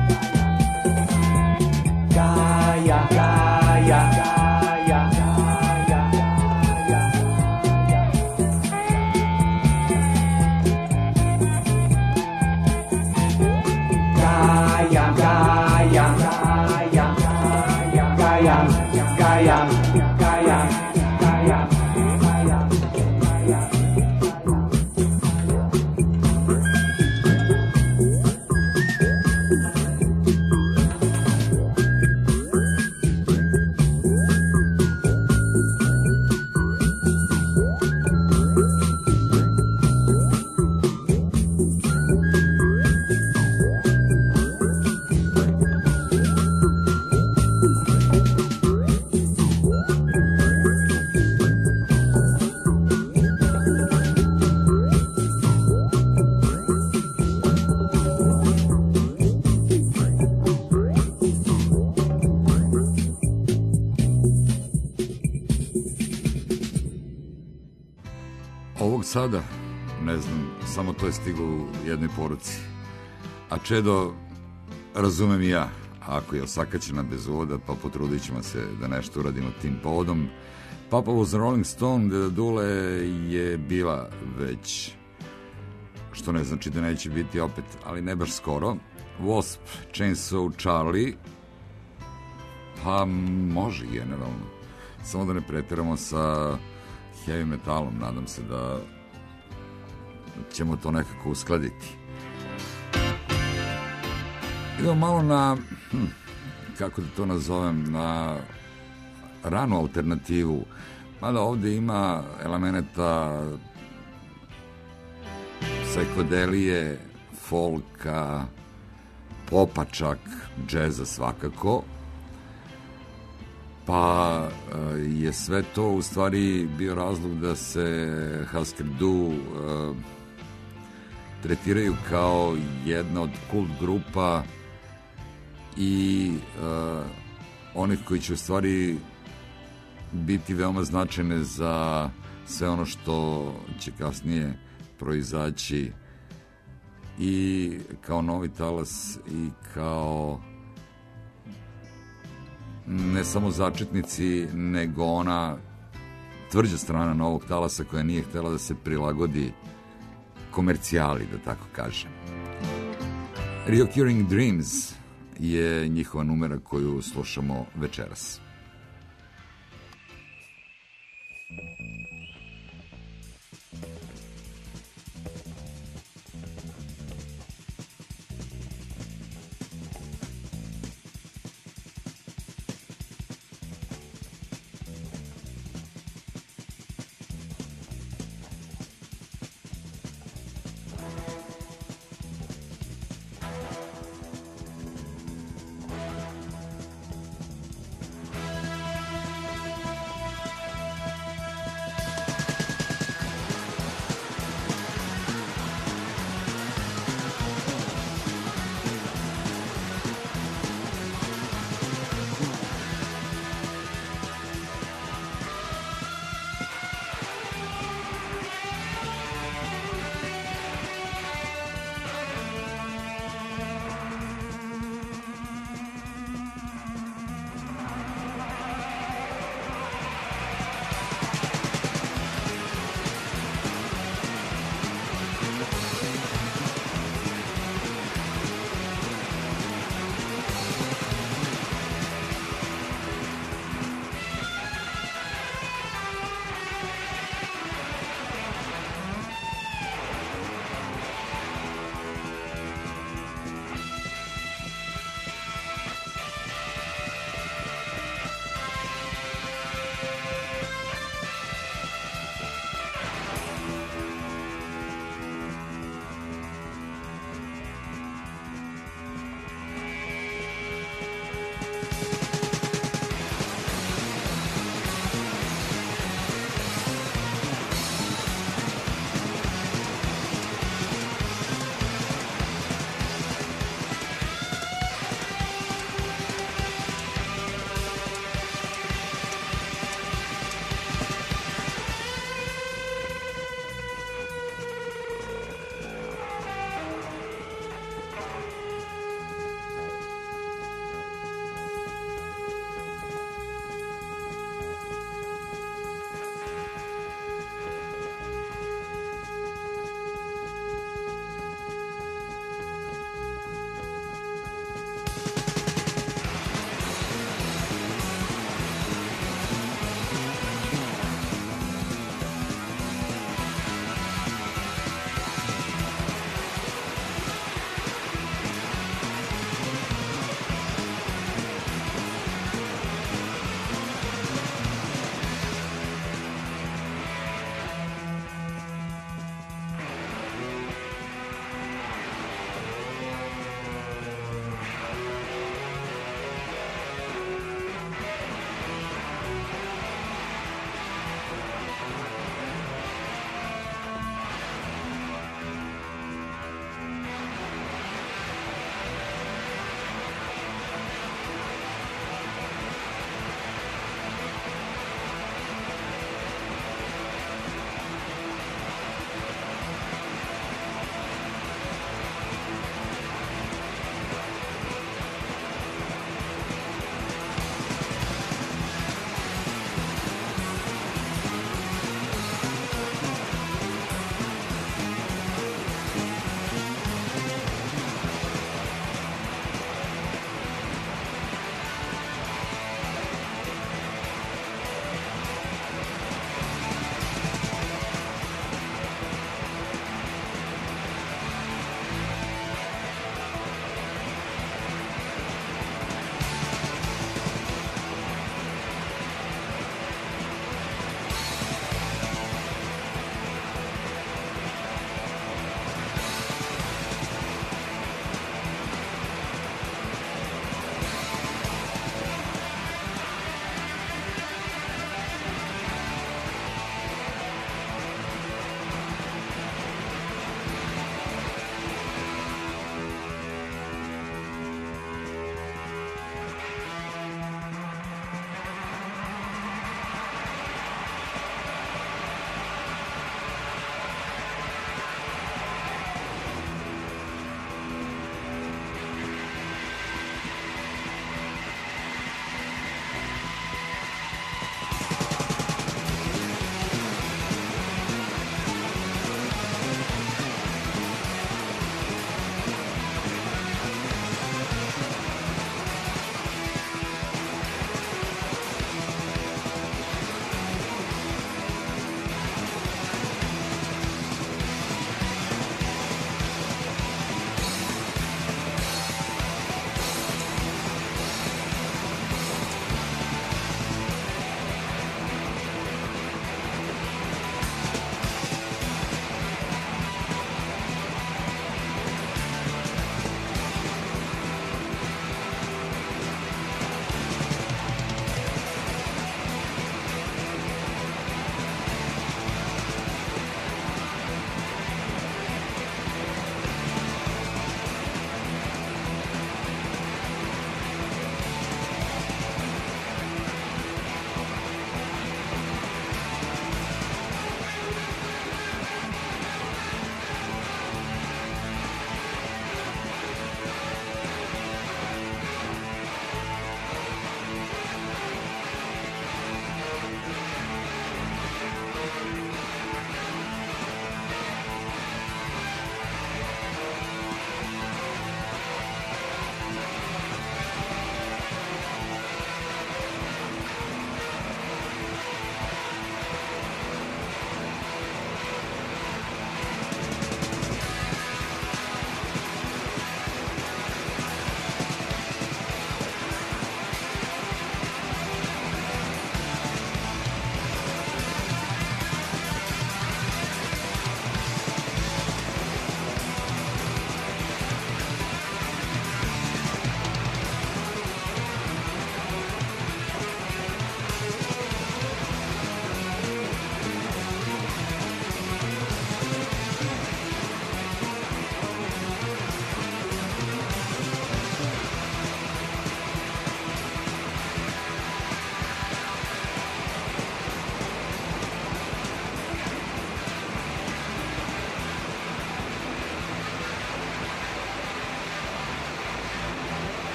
Gaya, Gaya, Gaya, Gaya, Gaya, Gaya, Gaya, Gaya, Gaya, Gaya, Gaya. Ovog sada, ne znam, samo to je stiglo u jednoj poruci. A Čedo, razumem i ja, ako je osakaćena bez uvoda, pa potrudit ćemo se da nešto uradimo tim povodom. Papa was Rolling Stone, Deda Dule je bila već, što ne znači da neće biti opet, ali ne baš skoro. Wasp, Chainsaw Charlie, Pa može generalno. Samo da ne preteramo sa heavy metalom. Nadam se da ćemo to nekako uskladiti. Idemo malo na, kako da to nazovem, na ranu alternativu. Mada ovde ima elemenata psihodelije, folka, popa čak, džeza svakako. Pa je sve to u stvari bio razlog da se Husker Du tretiraju kao jedna od kult grupa i onih koji će u stvari biti veoma značajne za sve ono što će kasnije proizaći i kao novi talas i kao ne samo začetnici, nego ona tvrđa strana novog talasa koja nije htjela da se prilagodi komercijali, da tako kažem. Reoccurring Dreams je njihova numera koju slušamo večeras.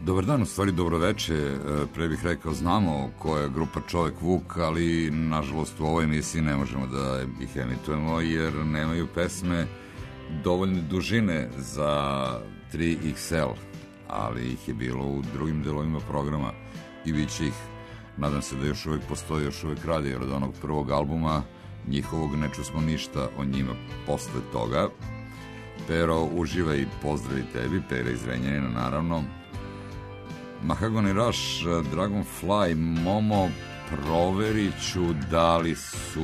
Dobar dan, u stvari dobroveče. Pre bih rekao, znamo ko je grupa Čovek Vuk, ali nažalost u ovoj emisiji ne možemo da ih emitujemo jer nemaju pesme dovoljne dužine za 3XL, ali ih je bilo u drugim delovima programa i bit će ih. Nadam se da još uvek postoji, još uvek radi, jer od onog prvog albuma njihovog ne čusmo ništa o njima posle toga. Pero, uživaj i pozdravi tebi, Pera iz Renjanina, naravno. Mahagoni Rush, Dragonfly, Momo, proverit ću da li su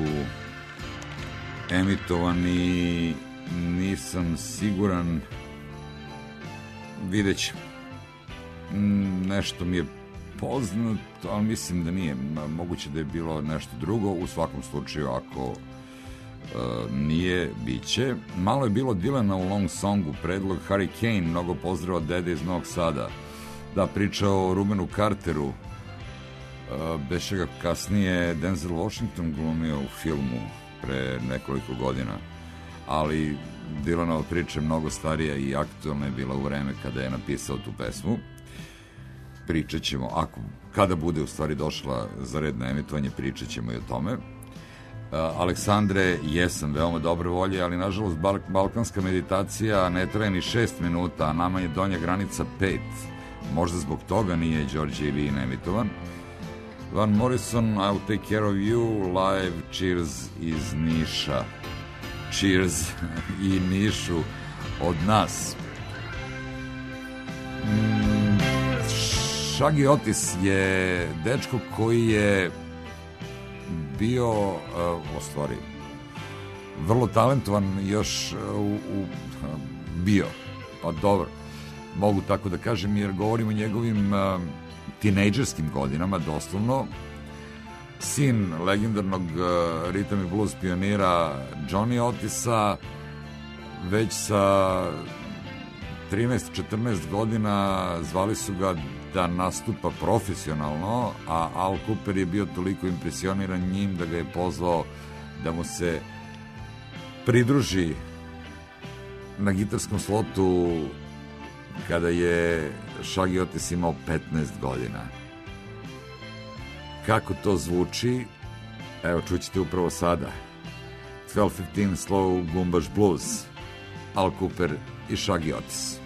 emitovani, nisam siguran, vidjet ću. Nešto mi je poznato, ali mislim da nije, moguće da je bilo nešto drugo, u svakom slučaju ako nije, bit će. Malo je bilo Dilana u Long Songu, predlog Hurricane, mnogo pozdrava dede iz Novog Sada. Da, priča o Rubenu Carteru, beše ga kasnije Denzel Washington glumio u filmu pre nekoliko godina, ali Dylanova priča je mnogo starija i aktualna je bila u vreme kada je napisao tu pesmu. Pričat ćemo, kada bude u stvari došla za red na emitovanje, pričat ćemo i o tome. Aleksandre, jesam veoma dobre volje, ali nažalost balkanska meditacija ne traje ni 6 minuta, a nama je donja granica 5. Možda zbog toga nije Đorđe Ilijin emitovan. Van Morrison, I'll take care of you, live, cheers iz Niša. Cheers i Nišu od nas. Shaggy Otis je dečko koji je bio, u stvari, vrlo talentovan još bio, pa dobro, mogu tako da kažem, jer govorim o njegovim tinejdžerskim godinama, doslovno. Sin legendarnog ritam i blues pionira Johnny Otisa, već sa 13-14 godina zvali su ga da nastupa profesionalno, a Al Kooper je bio toliko impresioniran njim da ga je pozvao da mu se pridruži na gitarskom slotu kada je Shaggy Otis imao 15 godina. Kako to zvuči? Evo, čućete upravo sada. 12-15 Slow Goombash Blues, Al Kooper i Shaggy Otis.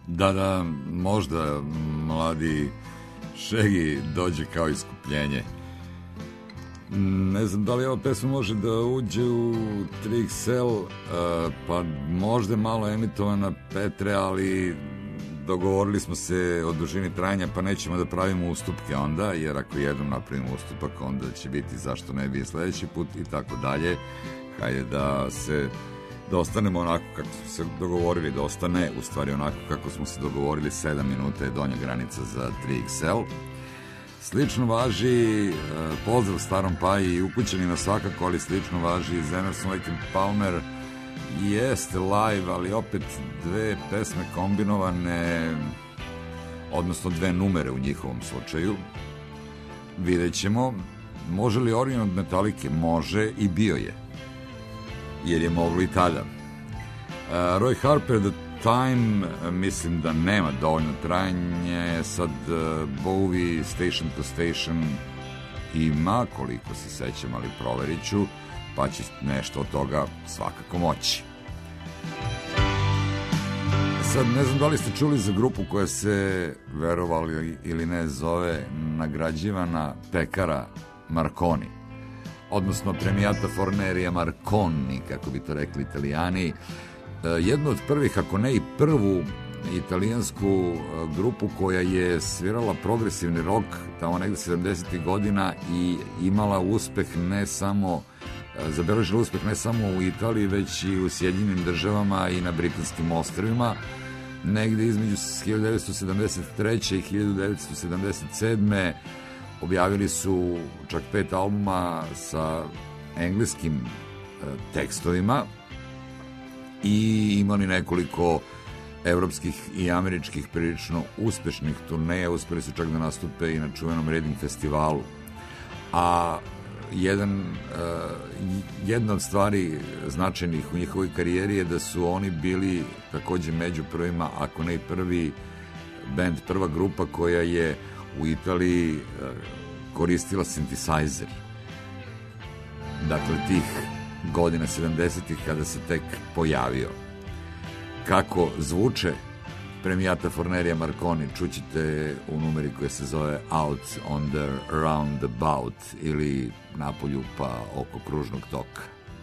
Da, možda mladi Šegi dođe kao iskupljenje. Ne znam da li ova pesma može da uđe u 3XL, pa možda malo emitovana Petre, ali dogovorili smo se o dužini trajanja, pa nećemo da pravimo ustupke onda, jer ako jednom napravimo ustupak, onda će biti zašto ne bi sledeći put i tako dalje. Hajde da ostanemo onako kako smo se dogovorili, da ostane u stvari onako kako smo se dogovorili. 7 minuta je donja granica za 3XL. Slično važi, pozdrav Starom Paji i ukućenima svakako, ali slično važi za Emerson, Lake and Palmer. Jeste live, ali opet dve pesme kombinovane, odnosno dve numere u njihovom slučaju. Vidjet ćemo. Može li Orion od Metalike? Može, i bio je, jer je moglo i tada. Roy Harper, The Time, mislim da nema dovoljno trajanje. Sad Bowie, Station to Station ima, koliko se sećam, ali proverit ću, pa će nešto od toga svakako moći. Sad, ne znam da li ste čuli za grupu koja se, verovali ili ne, zove nagrađivana pekara Marconi, odnosno Premiata Forneria Marconi, kako bi to rekli Italijani. Jednu od prvih, ako ne i prvu italijansku grupu koja je svirala progresivni rock tamo negde 70. godina i imala uspeh ne samo, zabeležila uspeh ne samo u Italiji, već i u Sjedinjenim Državama i na Britanskim ostrvima. Negde između 1973. i 1977. objavili su čak 5 albuma sa engleskim tekstovima i imali nekoliko evropskih i američkih prilično uspešnih turneja. Uspeli su čak da nastupe i na čuvenom Reading festivalu. A jedna od stvari značajnih u njihovoj karijeri je da su oni bili takođe među prvima, ako ne i prvi band, prva grupa koja je u Italiji koristila synthesizer. Dakle, tih godina 70-ih kada se tek pojavio. Kako zvuče Premiata Forneria Marconi čućete u numeri koja se zove Out on the Roundabout, ili Napolju pa oko kružnog toka.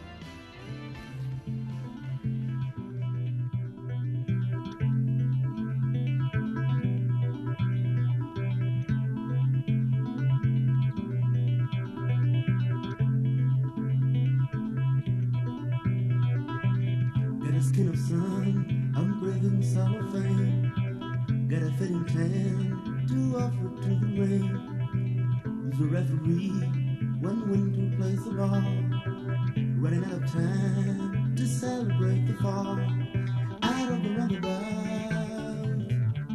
Skin of sun, I'm breathing cellophane. Got a fitting tan to offer to the rain. Who's a referee when winter plays the ball? Running out of time to celebrate the fall. Out of the roundabout,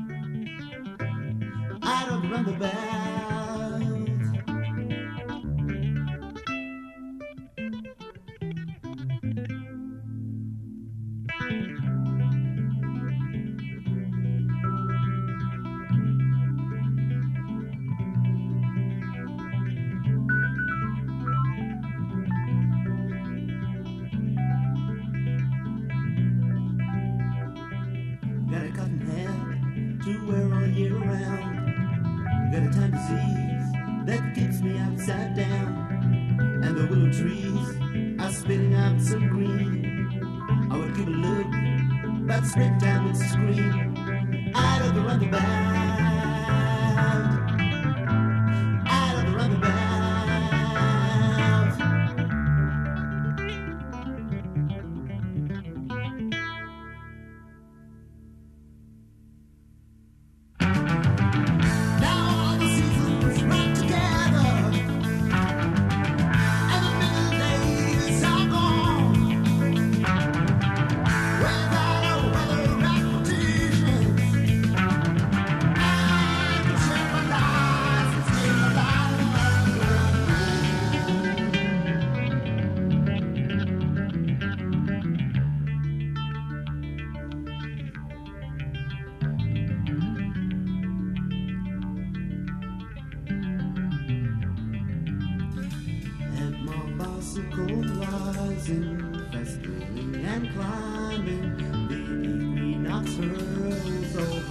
out of the roundabout. rising, festoning and climbing, the equinox hurls over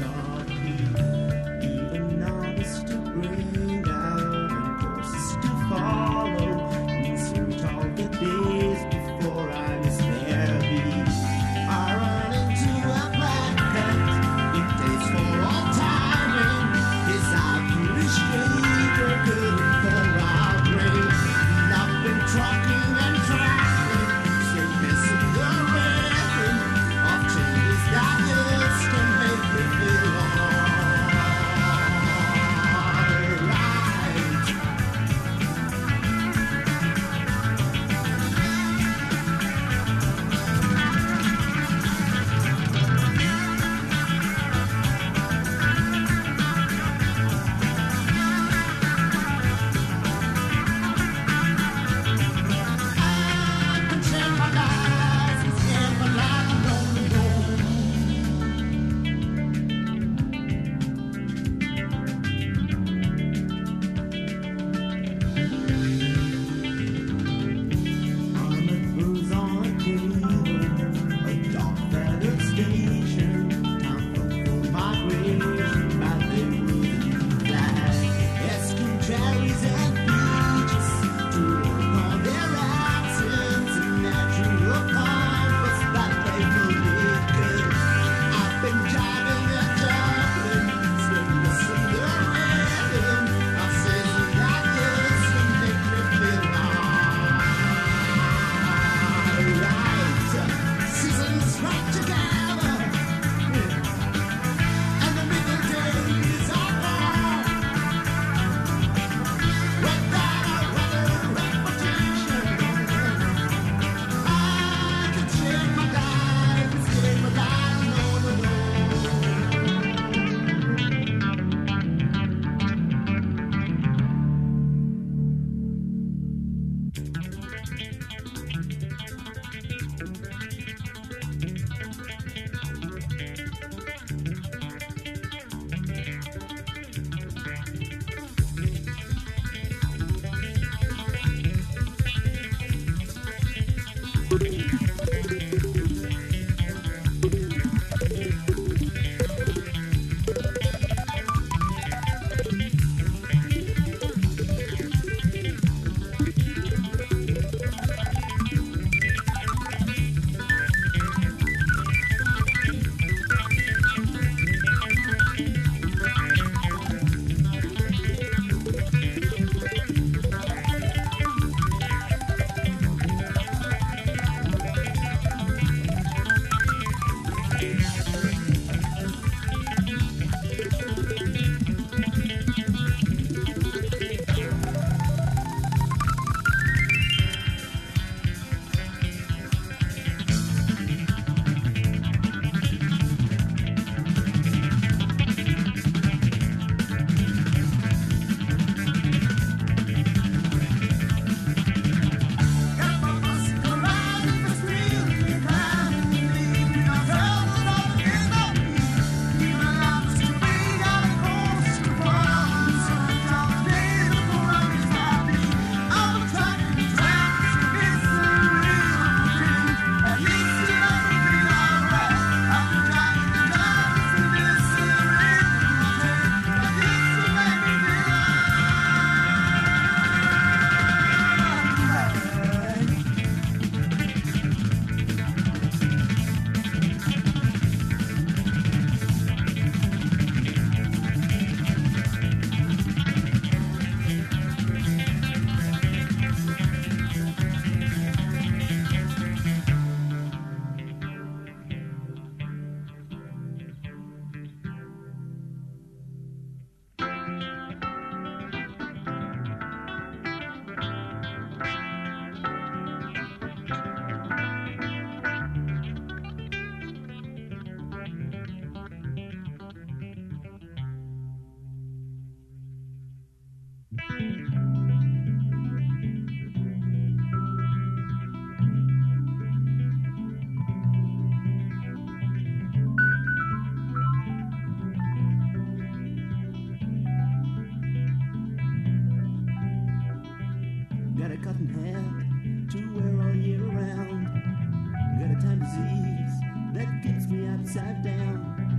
upside down.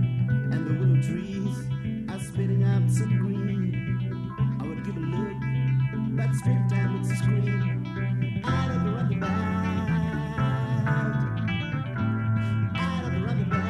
and the willow trees are spitting out some green. I would give a look, but springtime looks a scream. Out of the runabout, out of the runabout.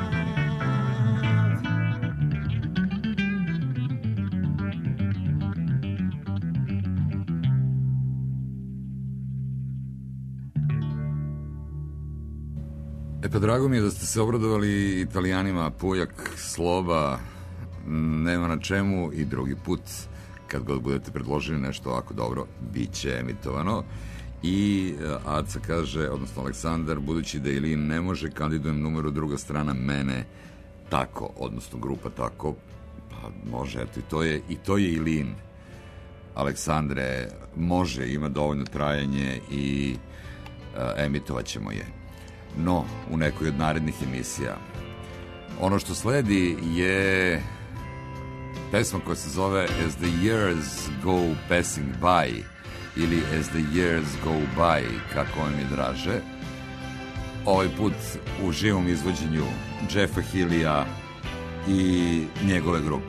E pa drago mi je da ste se obradovali Italijanima, Pujak, Sloba, nema na čemu i drugi put kad god budete predložili nešto ovako dobro, bit će emitovano. I Aca kaže, odnosno Aleksandar, budući da Ilin ne može, kandidujem numeru druga strana mene tako, odnosno grupa tako, pa može, eto i to je Ilin. Aleksandre, može, ima dovoljno trajanje i emitovat ćemo je. No, u nekoj od narednih emisija. Ono što sledi je pesma koja se zove As the Years Go Passing By ili As the Years Go By, kako vam je draže. Ovaj put u živom izvođenju Jeffa Healya i njegove grupe.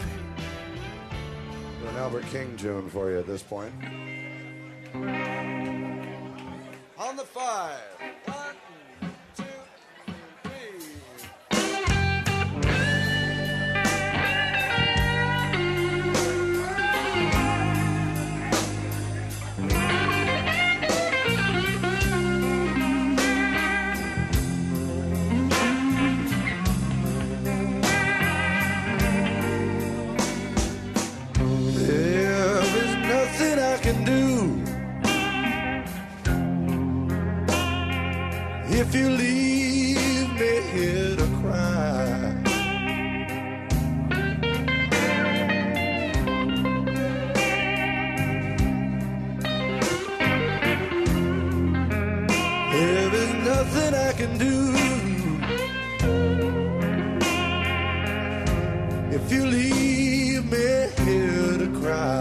An Albert King tune for you at this point. On the 5. 1, 2, 3. If you leave me here to cry, there is nothing I can do. If you leave me here to cry,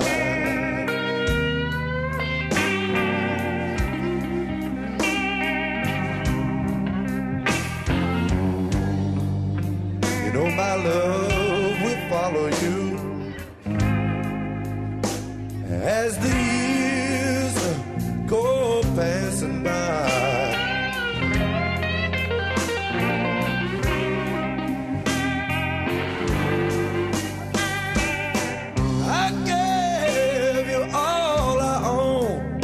my love will follow you as the years go passing by. I gave you all I own.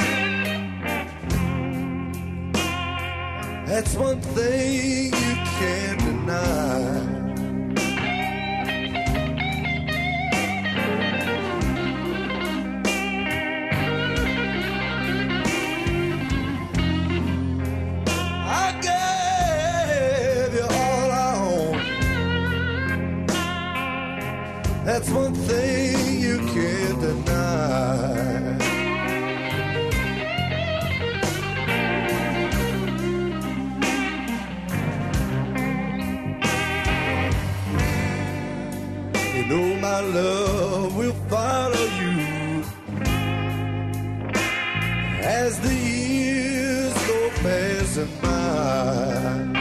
That's one thing you can't deny. That's one thing you can't deny. You know my love will follow you as the years go passing by.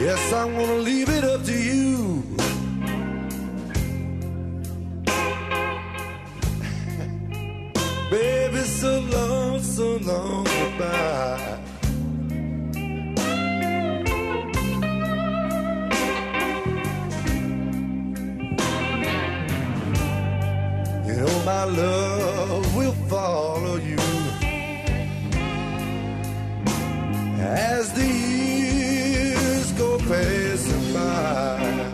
Yes, I wanna leave it up to you. Baby, so long goodbye. You know my love will follow you as the years go passing by.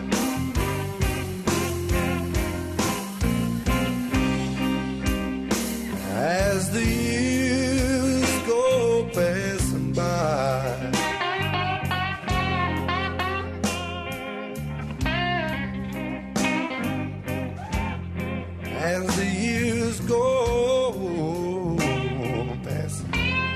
As the years go passing by. As the years go passing.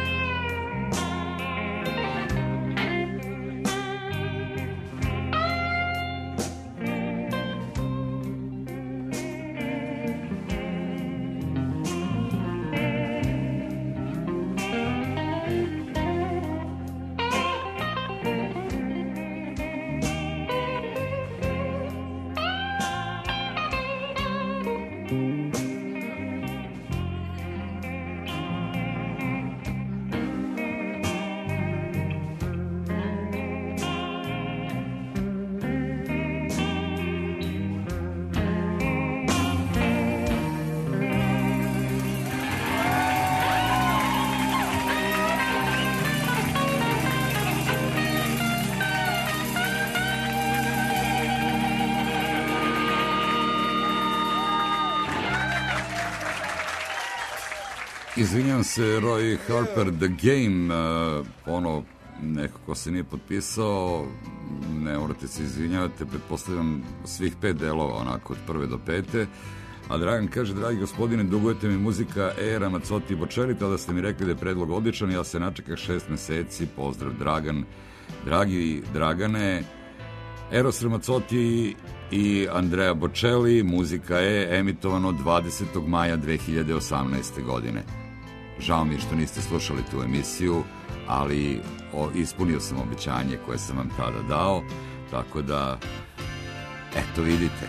Izvinjam se, Roy Harper, The Game, ono, neko ko se nije potpisao, ne morate se izvinjavati, pretpostavljam svih 5 delova, onako, od 1. do 5. A Dragan kaže, dragi gospodine, dugujete mi muzika Ramazzotti i Bocelli, tada ste mi rekli da je predlog odličan, ja se načekah 6 meseci, pozdrav Dragan. Dragi Dragane, Eros Ramazzotti i Andrea Bocelli, muzika je emitovano 20. maja 2018. godine. Žao mi je što niste slušali tu emisiju, ali ispunio sam obećanje koje sam vam tada dao, tako da, eto vidite,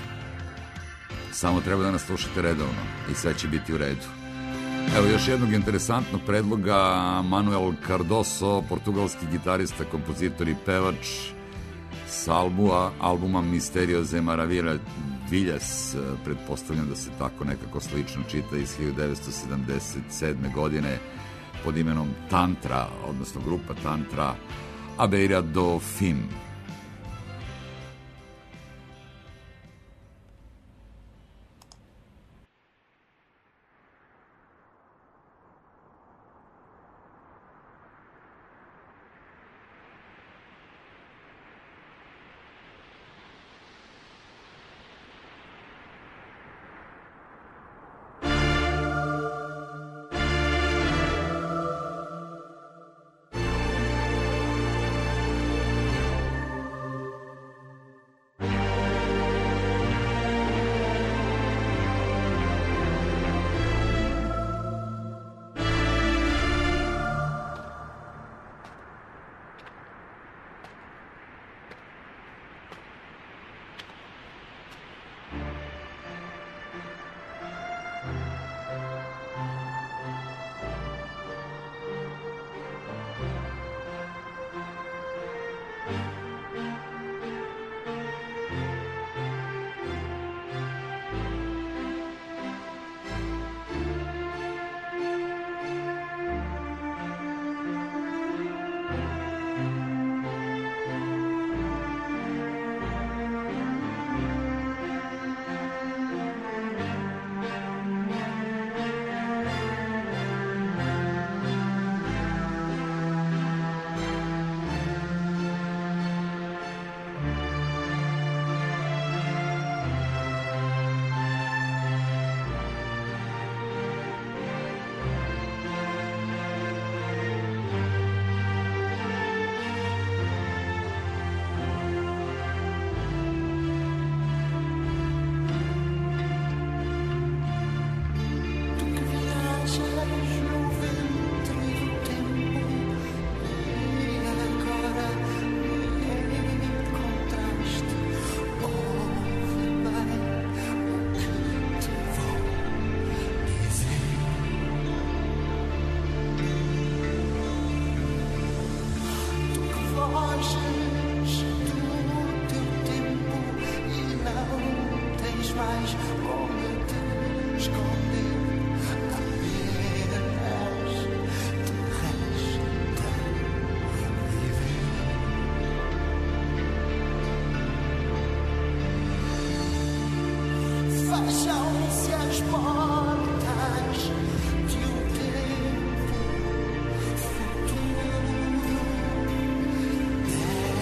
samo treba da nas slušate redovno i sve će biti u redu. Evo još jednog interesantnog predloga, Manuel Cardoso, portugalski gitarista, kompozitor i pevač, s albuma Misteriose Maravillas, pretpostavljam da se tako nekako slično čita, iz 1977. godine pod imenom Tantra, odnosno grupa Tantra, A Beira do Fim. foges do teu tempo e não tens mais onde te esconder. Apenas te resta viver. Fecham-se as portas de um tempo futuro.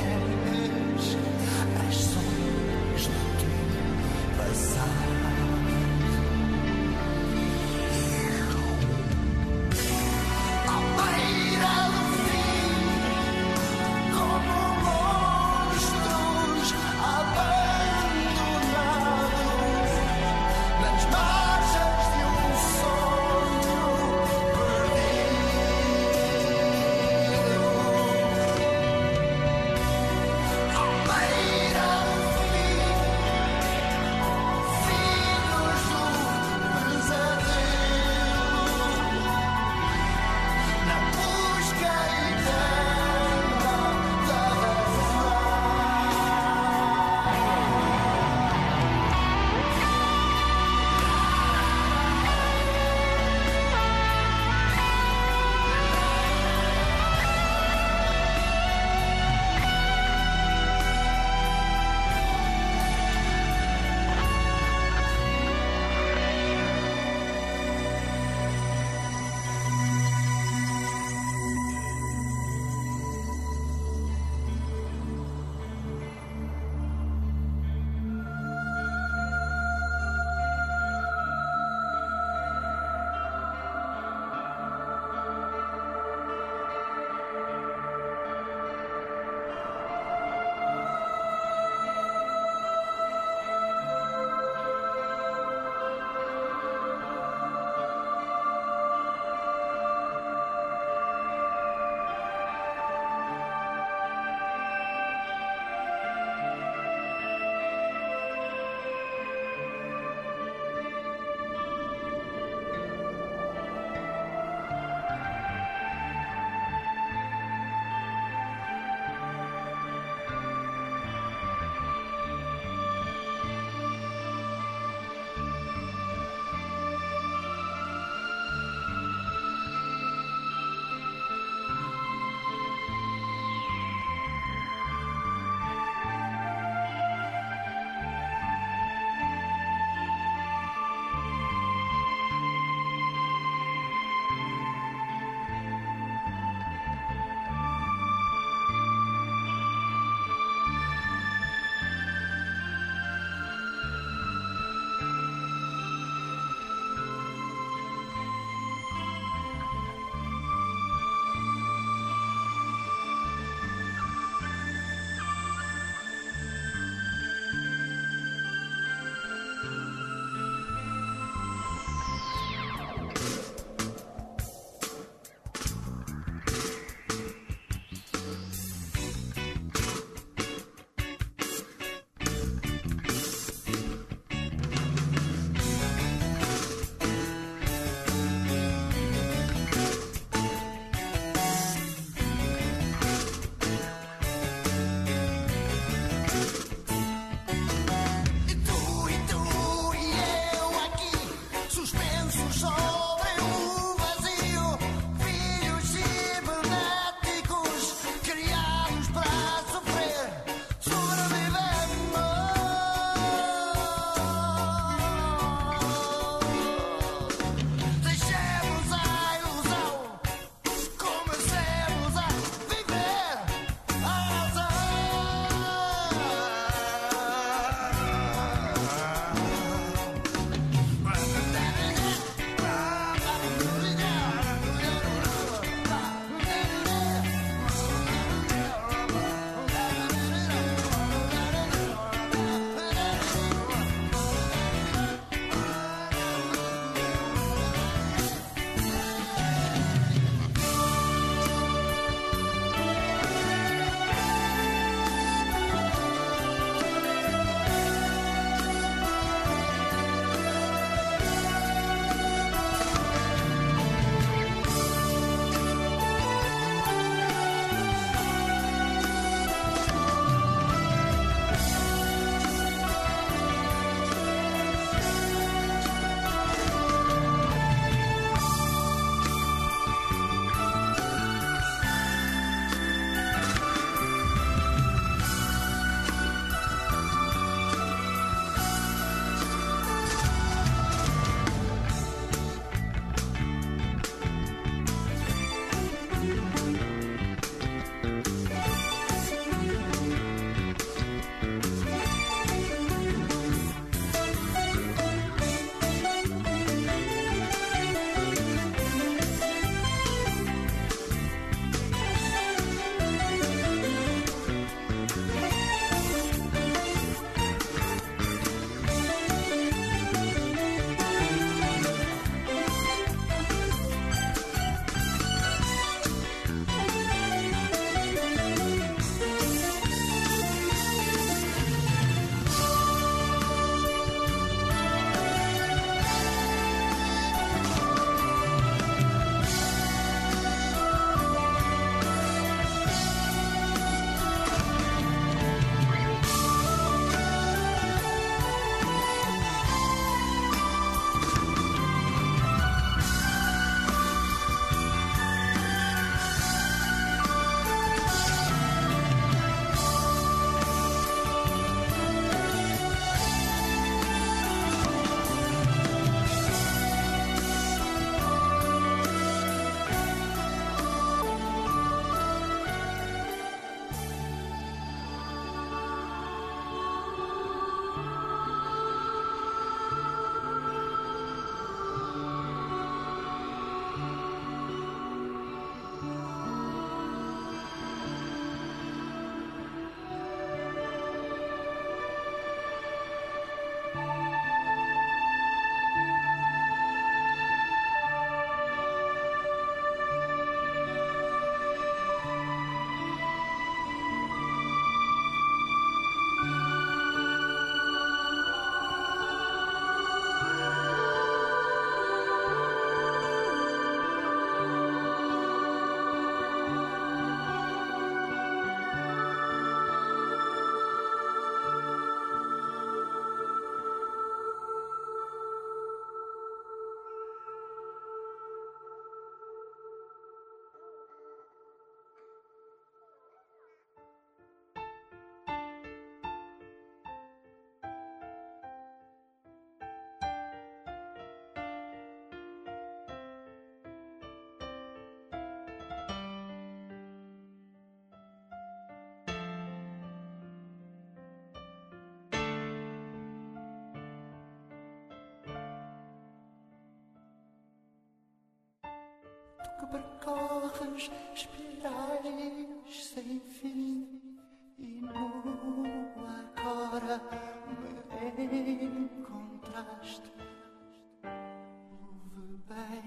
percorres espirais sem fim e nu agora me encontraste. Ouve bem.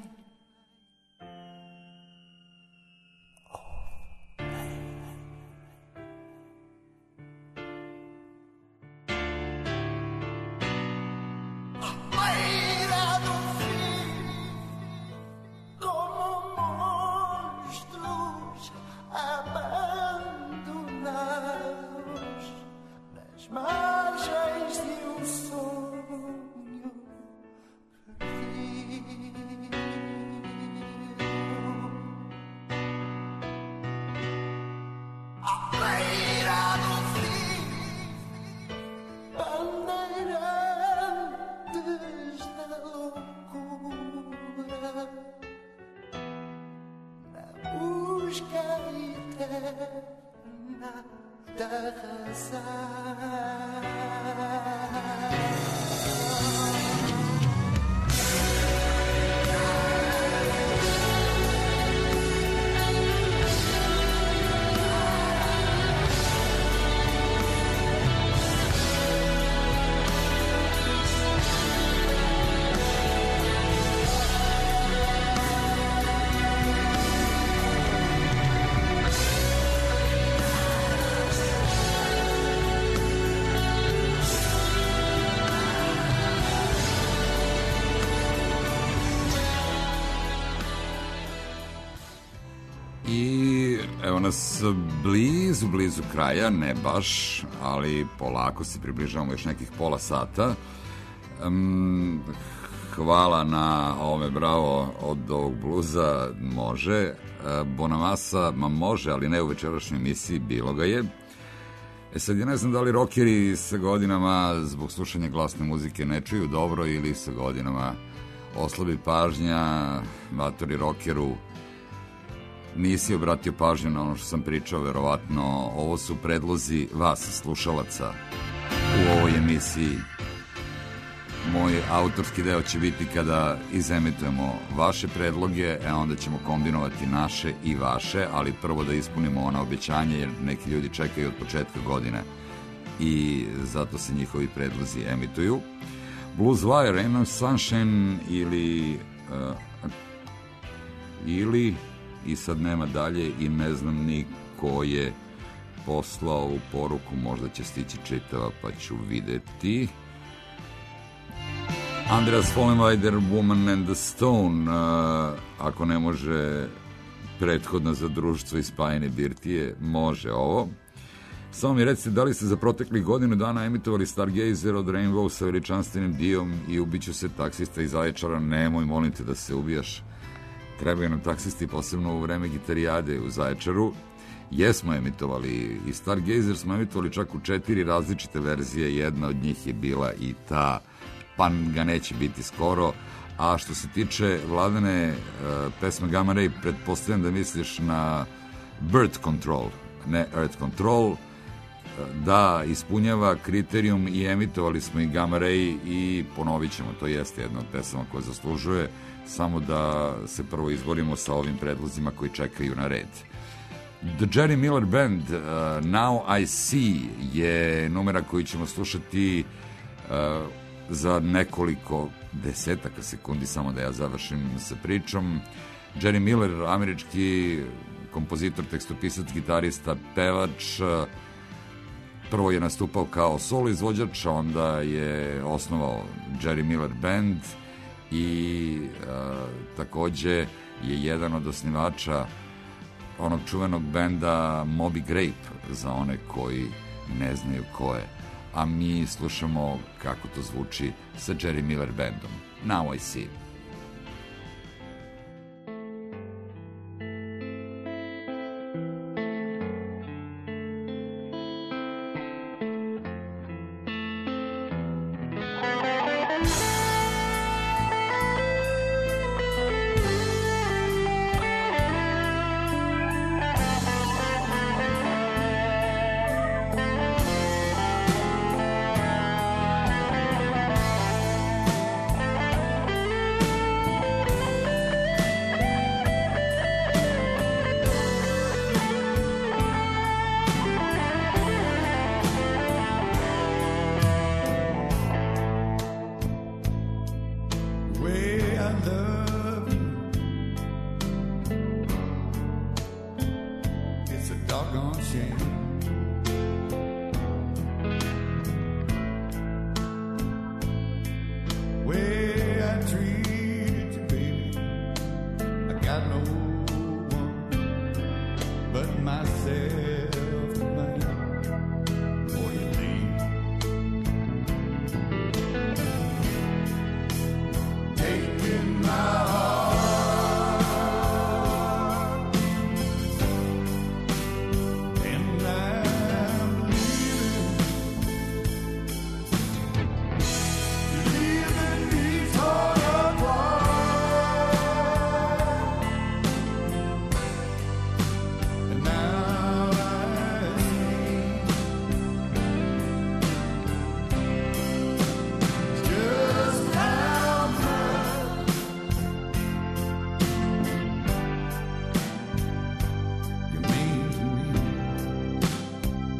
Margens de sonho perdido, à beira do fim, bandeirantes da loucura, na busca eterna da razão. I evo nas blizu kraja, ne baš, ali polako se približavamo još nekih pola sata. Hvala na ovome, bravo, od ovog bluza, može. Bonamassa, ma može, ali ne u večerašnjoj emisiji, bilo ga je. Sad ja ne znam da li rokeri sa godinama zbog slušanja glasne muzike ne čuju dobro ili sa godinama oslabi pažnja, matori rokeru. Nisi obratio pažnju na ono što sam pričao, verovatno ovo su predlozi vas, slušalaca, u ovoj emisiji. Moj autorski deo će biti kada izemitujemo vaše predloge, onda ćemo kombinovati naše i vaše, ali prvo da ispunimo ona obećanja, jer neki ljudi čekaju od početka godine i zato se njihovi predlozi emituju. Blues Wire, Rain of Sunshine ili i sad nema dalje i ne znam ni ko je poslao u poruku, možda će stići čitava pa ću videti. Andreas Vollenweider, Woman and the Stone, ako ne može prethodno za društvo i spajanje birtije, može ovo. Samo mi recite, da li ste za proteklih godinu dana emitovali Stargazer od Rainbow sa veličanstvenim dijom i ubiću se taksista iz Zaječara? Nemoj, molim te da se ubijaš. Trebaju nam taksisti, posebno u vreme gitarijade u Zaječaru. Jesmo emitovali i Stargazer smo emitovali čak u 4 različite verzije, jedna od njih je bila i ta, pa ga neće biti skoro. A što se tiče Vladane pesme Gamma Ray, pretpostavljam da misliš na Birth Control, ne Earth Control. Da, ispunjava kriterijum i emitovali smo i Gamma Ray i ponovit ćemo, to jeste jedna od pesama koja zaslužuje, samo da se prvo izborimo sa ovim predlozima koji čekaju na red. The Jerry Miller Band, Now I See, je numera koju ćemo slušati za nekoliko desetaka sekundi, samo da ja završim sa pričom. Jerry Miller, američki kompozitor, tekstopisac, gitarista, pevač, prvo je nastupao kao solo izvođač, onda je osnovao Jerry Miller Band i takođe je jedan od osnivača onog čuvenog benda Moby Grape, za one koji ne znaju ko je. A mi slušamo kako to zvuči sa Jerry Miller Bandom. Now I See. doggone shame. Way I treated you, baby, I got no one but myself to blame for you leave. Taking my heart and I'm leaving me torn apart. And now I see just how much you mean to me.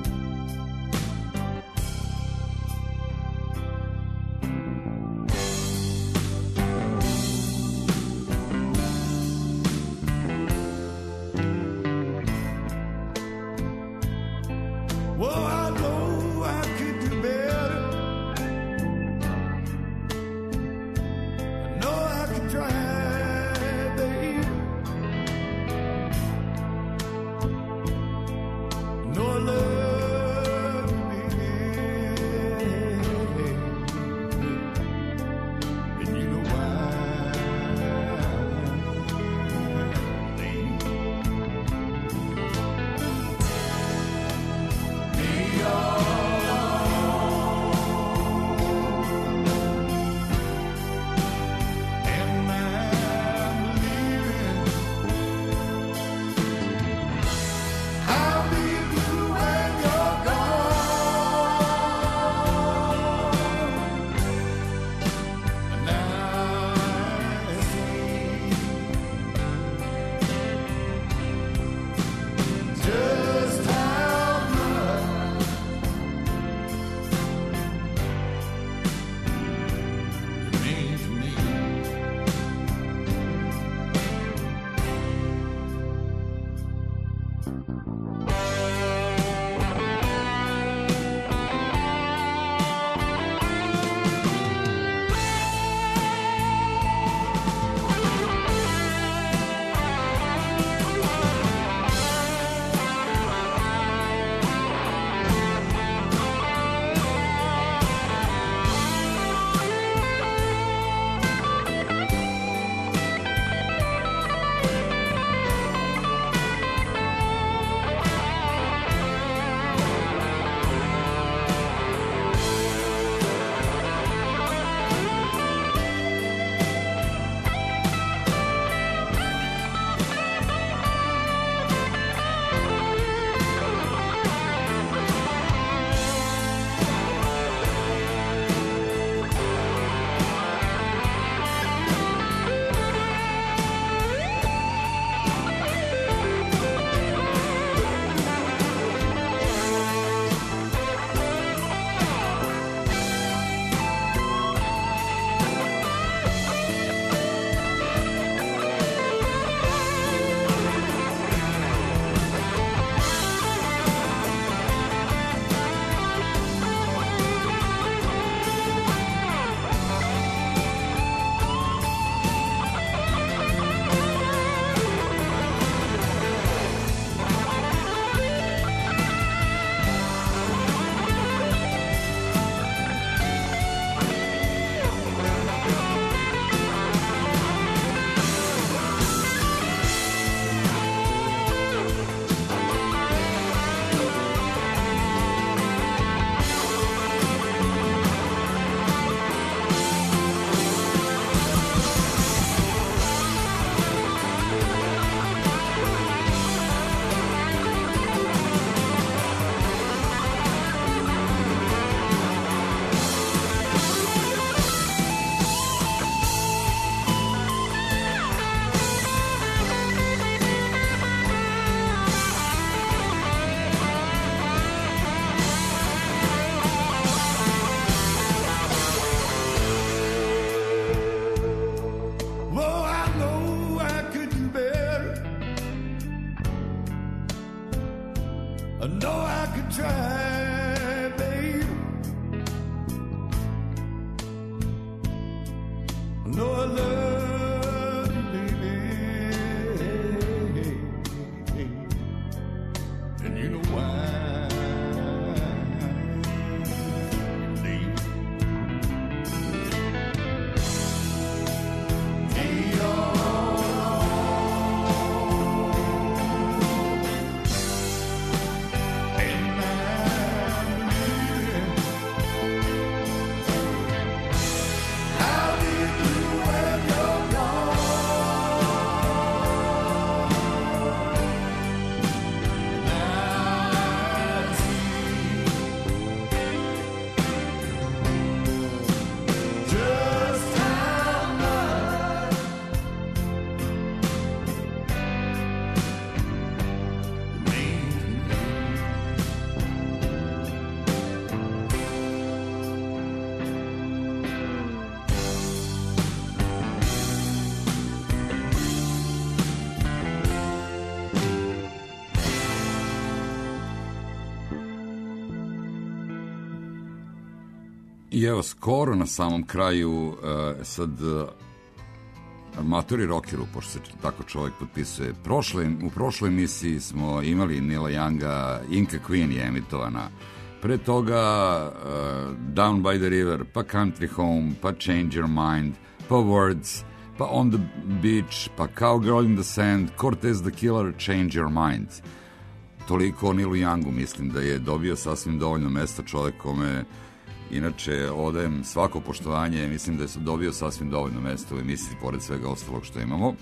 Well, I know I could do better. I know I could try, babe. I know I love you, baby. And you know why. Be and I'm leaving. I'll be blue when you're gone. And now I see just how much you mean to me. I know I could try, babe. I know I love you, baby. And you know why. I evo, skoro na samom kraju, sad amatori rockeru, pošto se tako čovjek potpisuje. U prošloj emisiji smo imali Neila Younga, Inca Queen je emitovana. Pre toga Down by the River, pa Country Home, pa Change Your Mind, pa Words, pa On the Beach, pa Cowgirl in the Sand, Cortez the Killer, Change Your Mind. Toliko o Neilu Youngu, mislim da je dobio sasvim dovoljno mesta, čovjek kome inače odajem svako poštovanje, mislim da je dobio sasvim dovoljno mesta u emisiji, pored svega ostalog što imamo.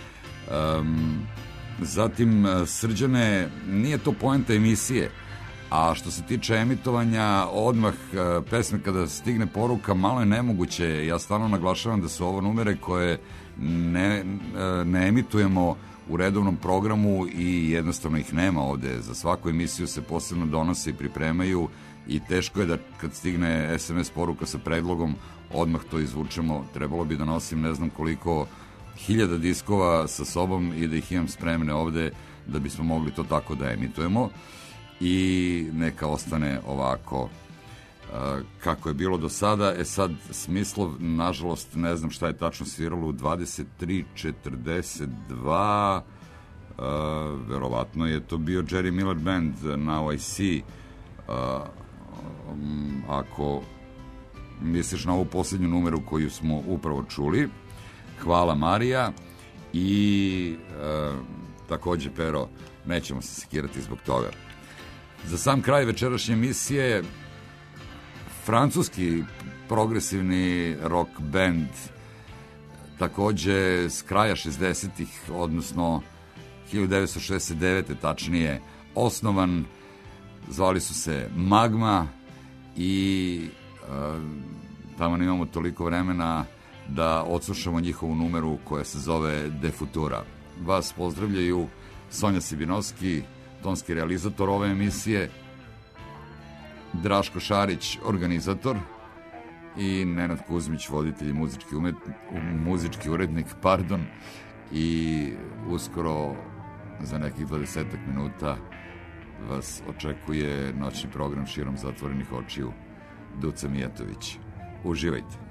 Zatim, Srđane, nije to poenta emisije, a što se tiče emitovanja, odmah pesme kada stigne poruka, malo je nemoguće. Ja stalno naglašavam da su ovo numere koje ne emitujemo u redovnom programu i jednostavno ih nema ovde. Za svaku emisiju se posebno donose i pripremaju i teško je da kad stigne SMS poruka sa predlogom odmah to izvučemo. Trebalo bi da nosim ne znam koliko hiljada diskova sa sobom i da ih imam spremne ovde da bismo mogli to tako da emitujemo i neka ostane ovako kako je bilo do sada. Sad Smislov, nažalost ne znam šta je tačno sviralo u 23:42, verovatno je to bio Jerry Miller Band, Now I See. Ako misliš na ovu posljednju numeru koju smo upravo čuli, hvala Marija. I takođe, Pero, nećemo se sekirati zbog toga. Za sam kraj večerašnje emisije, francuski progresivni rock band, takođe s kraja 60-ih, odnosno 1969. tačnije, osnovan, zvali su se Magma i tamo nemamo toliko vremena da odslušamo njihovu numeru koja se zove De Futura. Vas pozdravljaju Sonja Sibinovski, tonski realizator ove emisije, Draško Šarić, organizator, i Nenad Kuzmić, voditelj i muzički urednik, i uskoro za nekih 20 minuta vas očekuje noćni program Širom zatvorenih očiju, Duca Mijatović. Uživajte.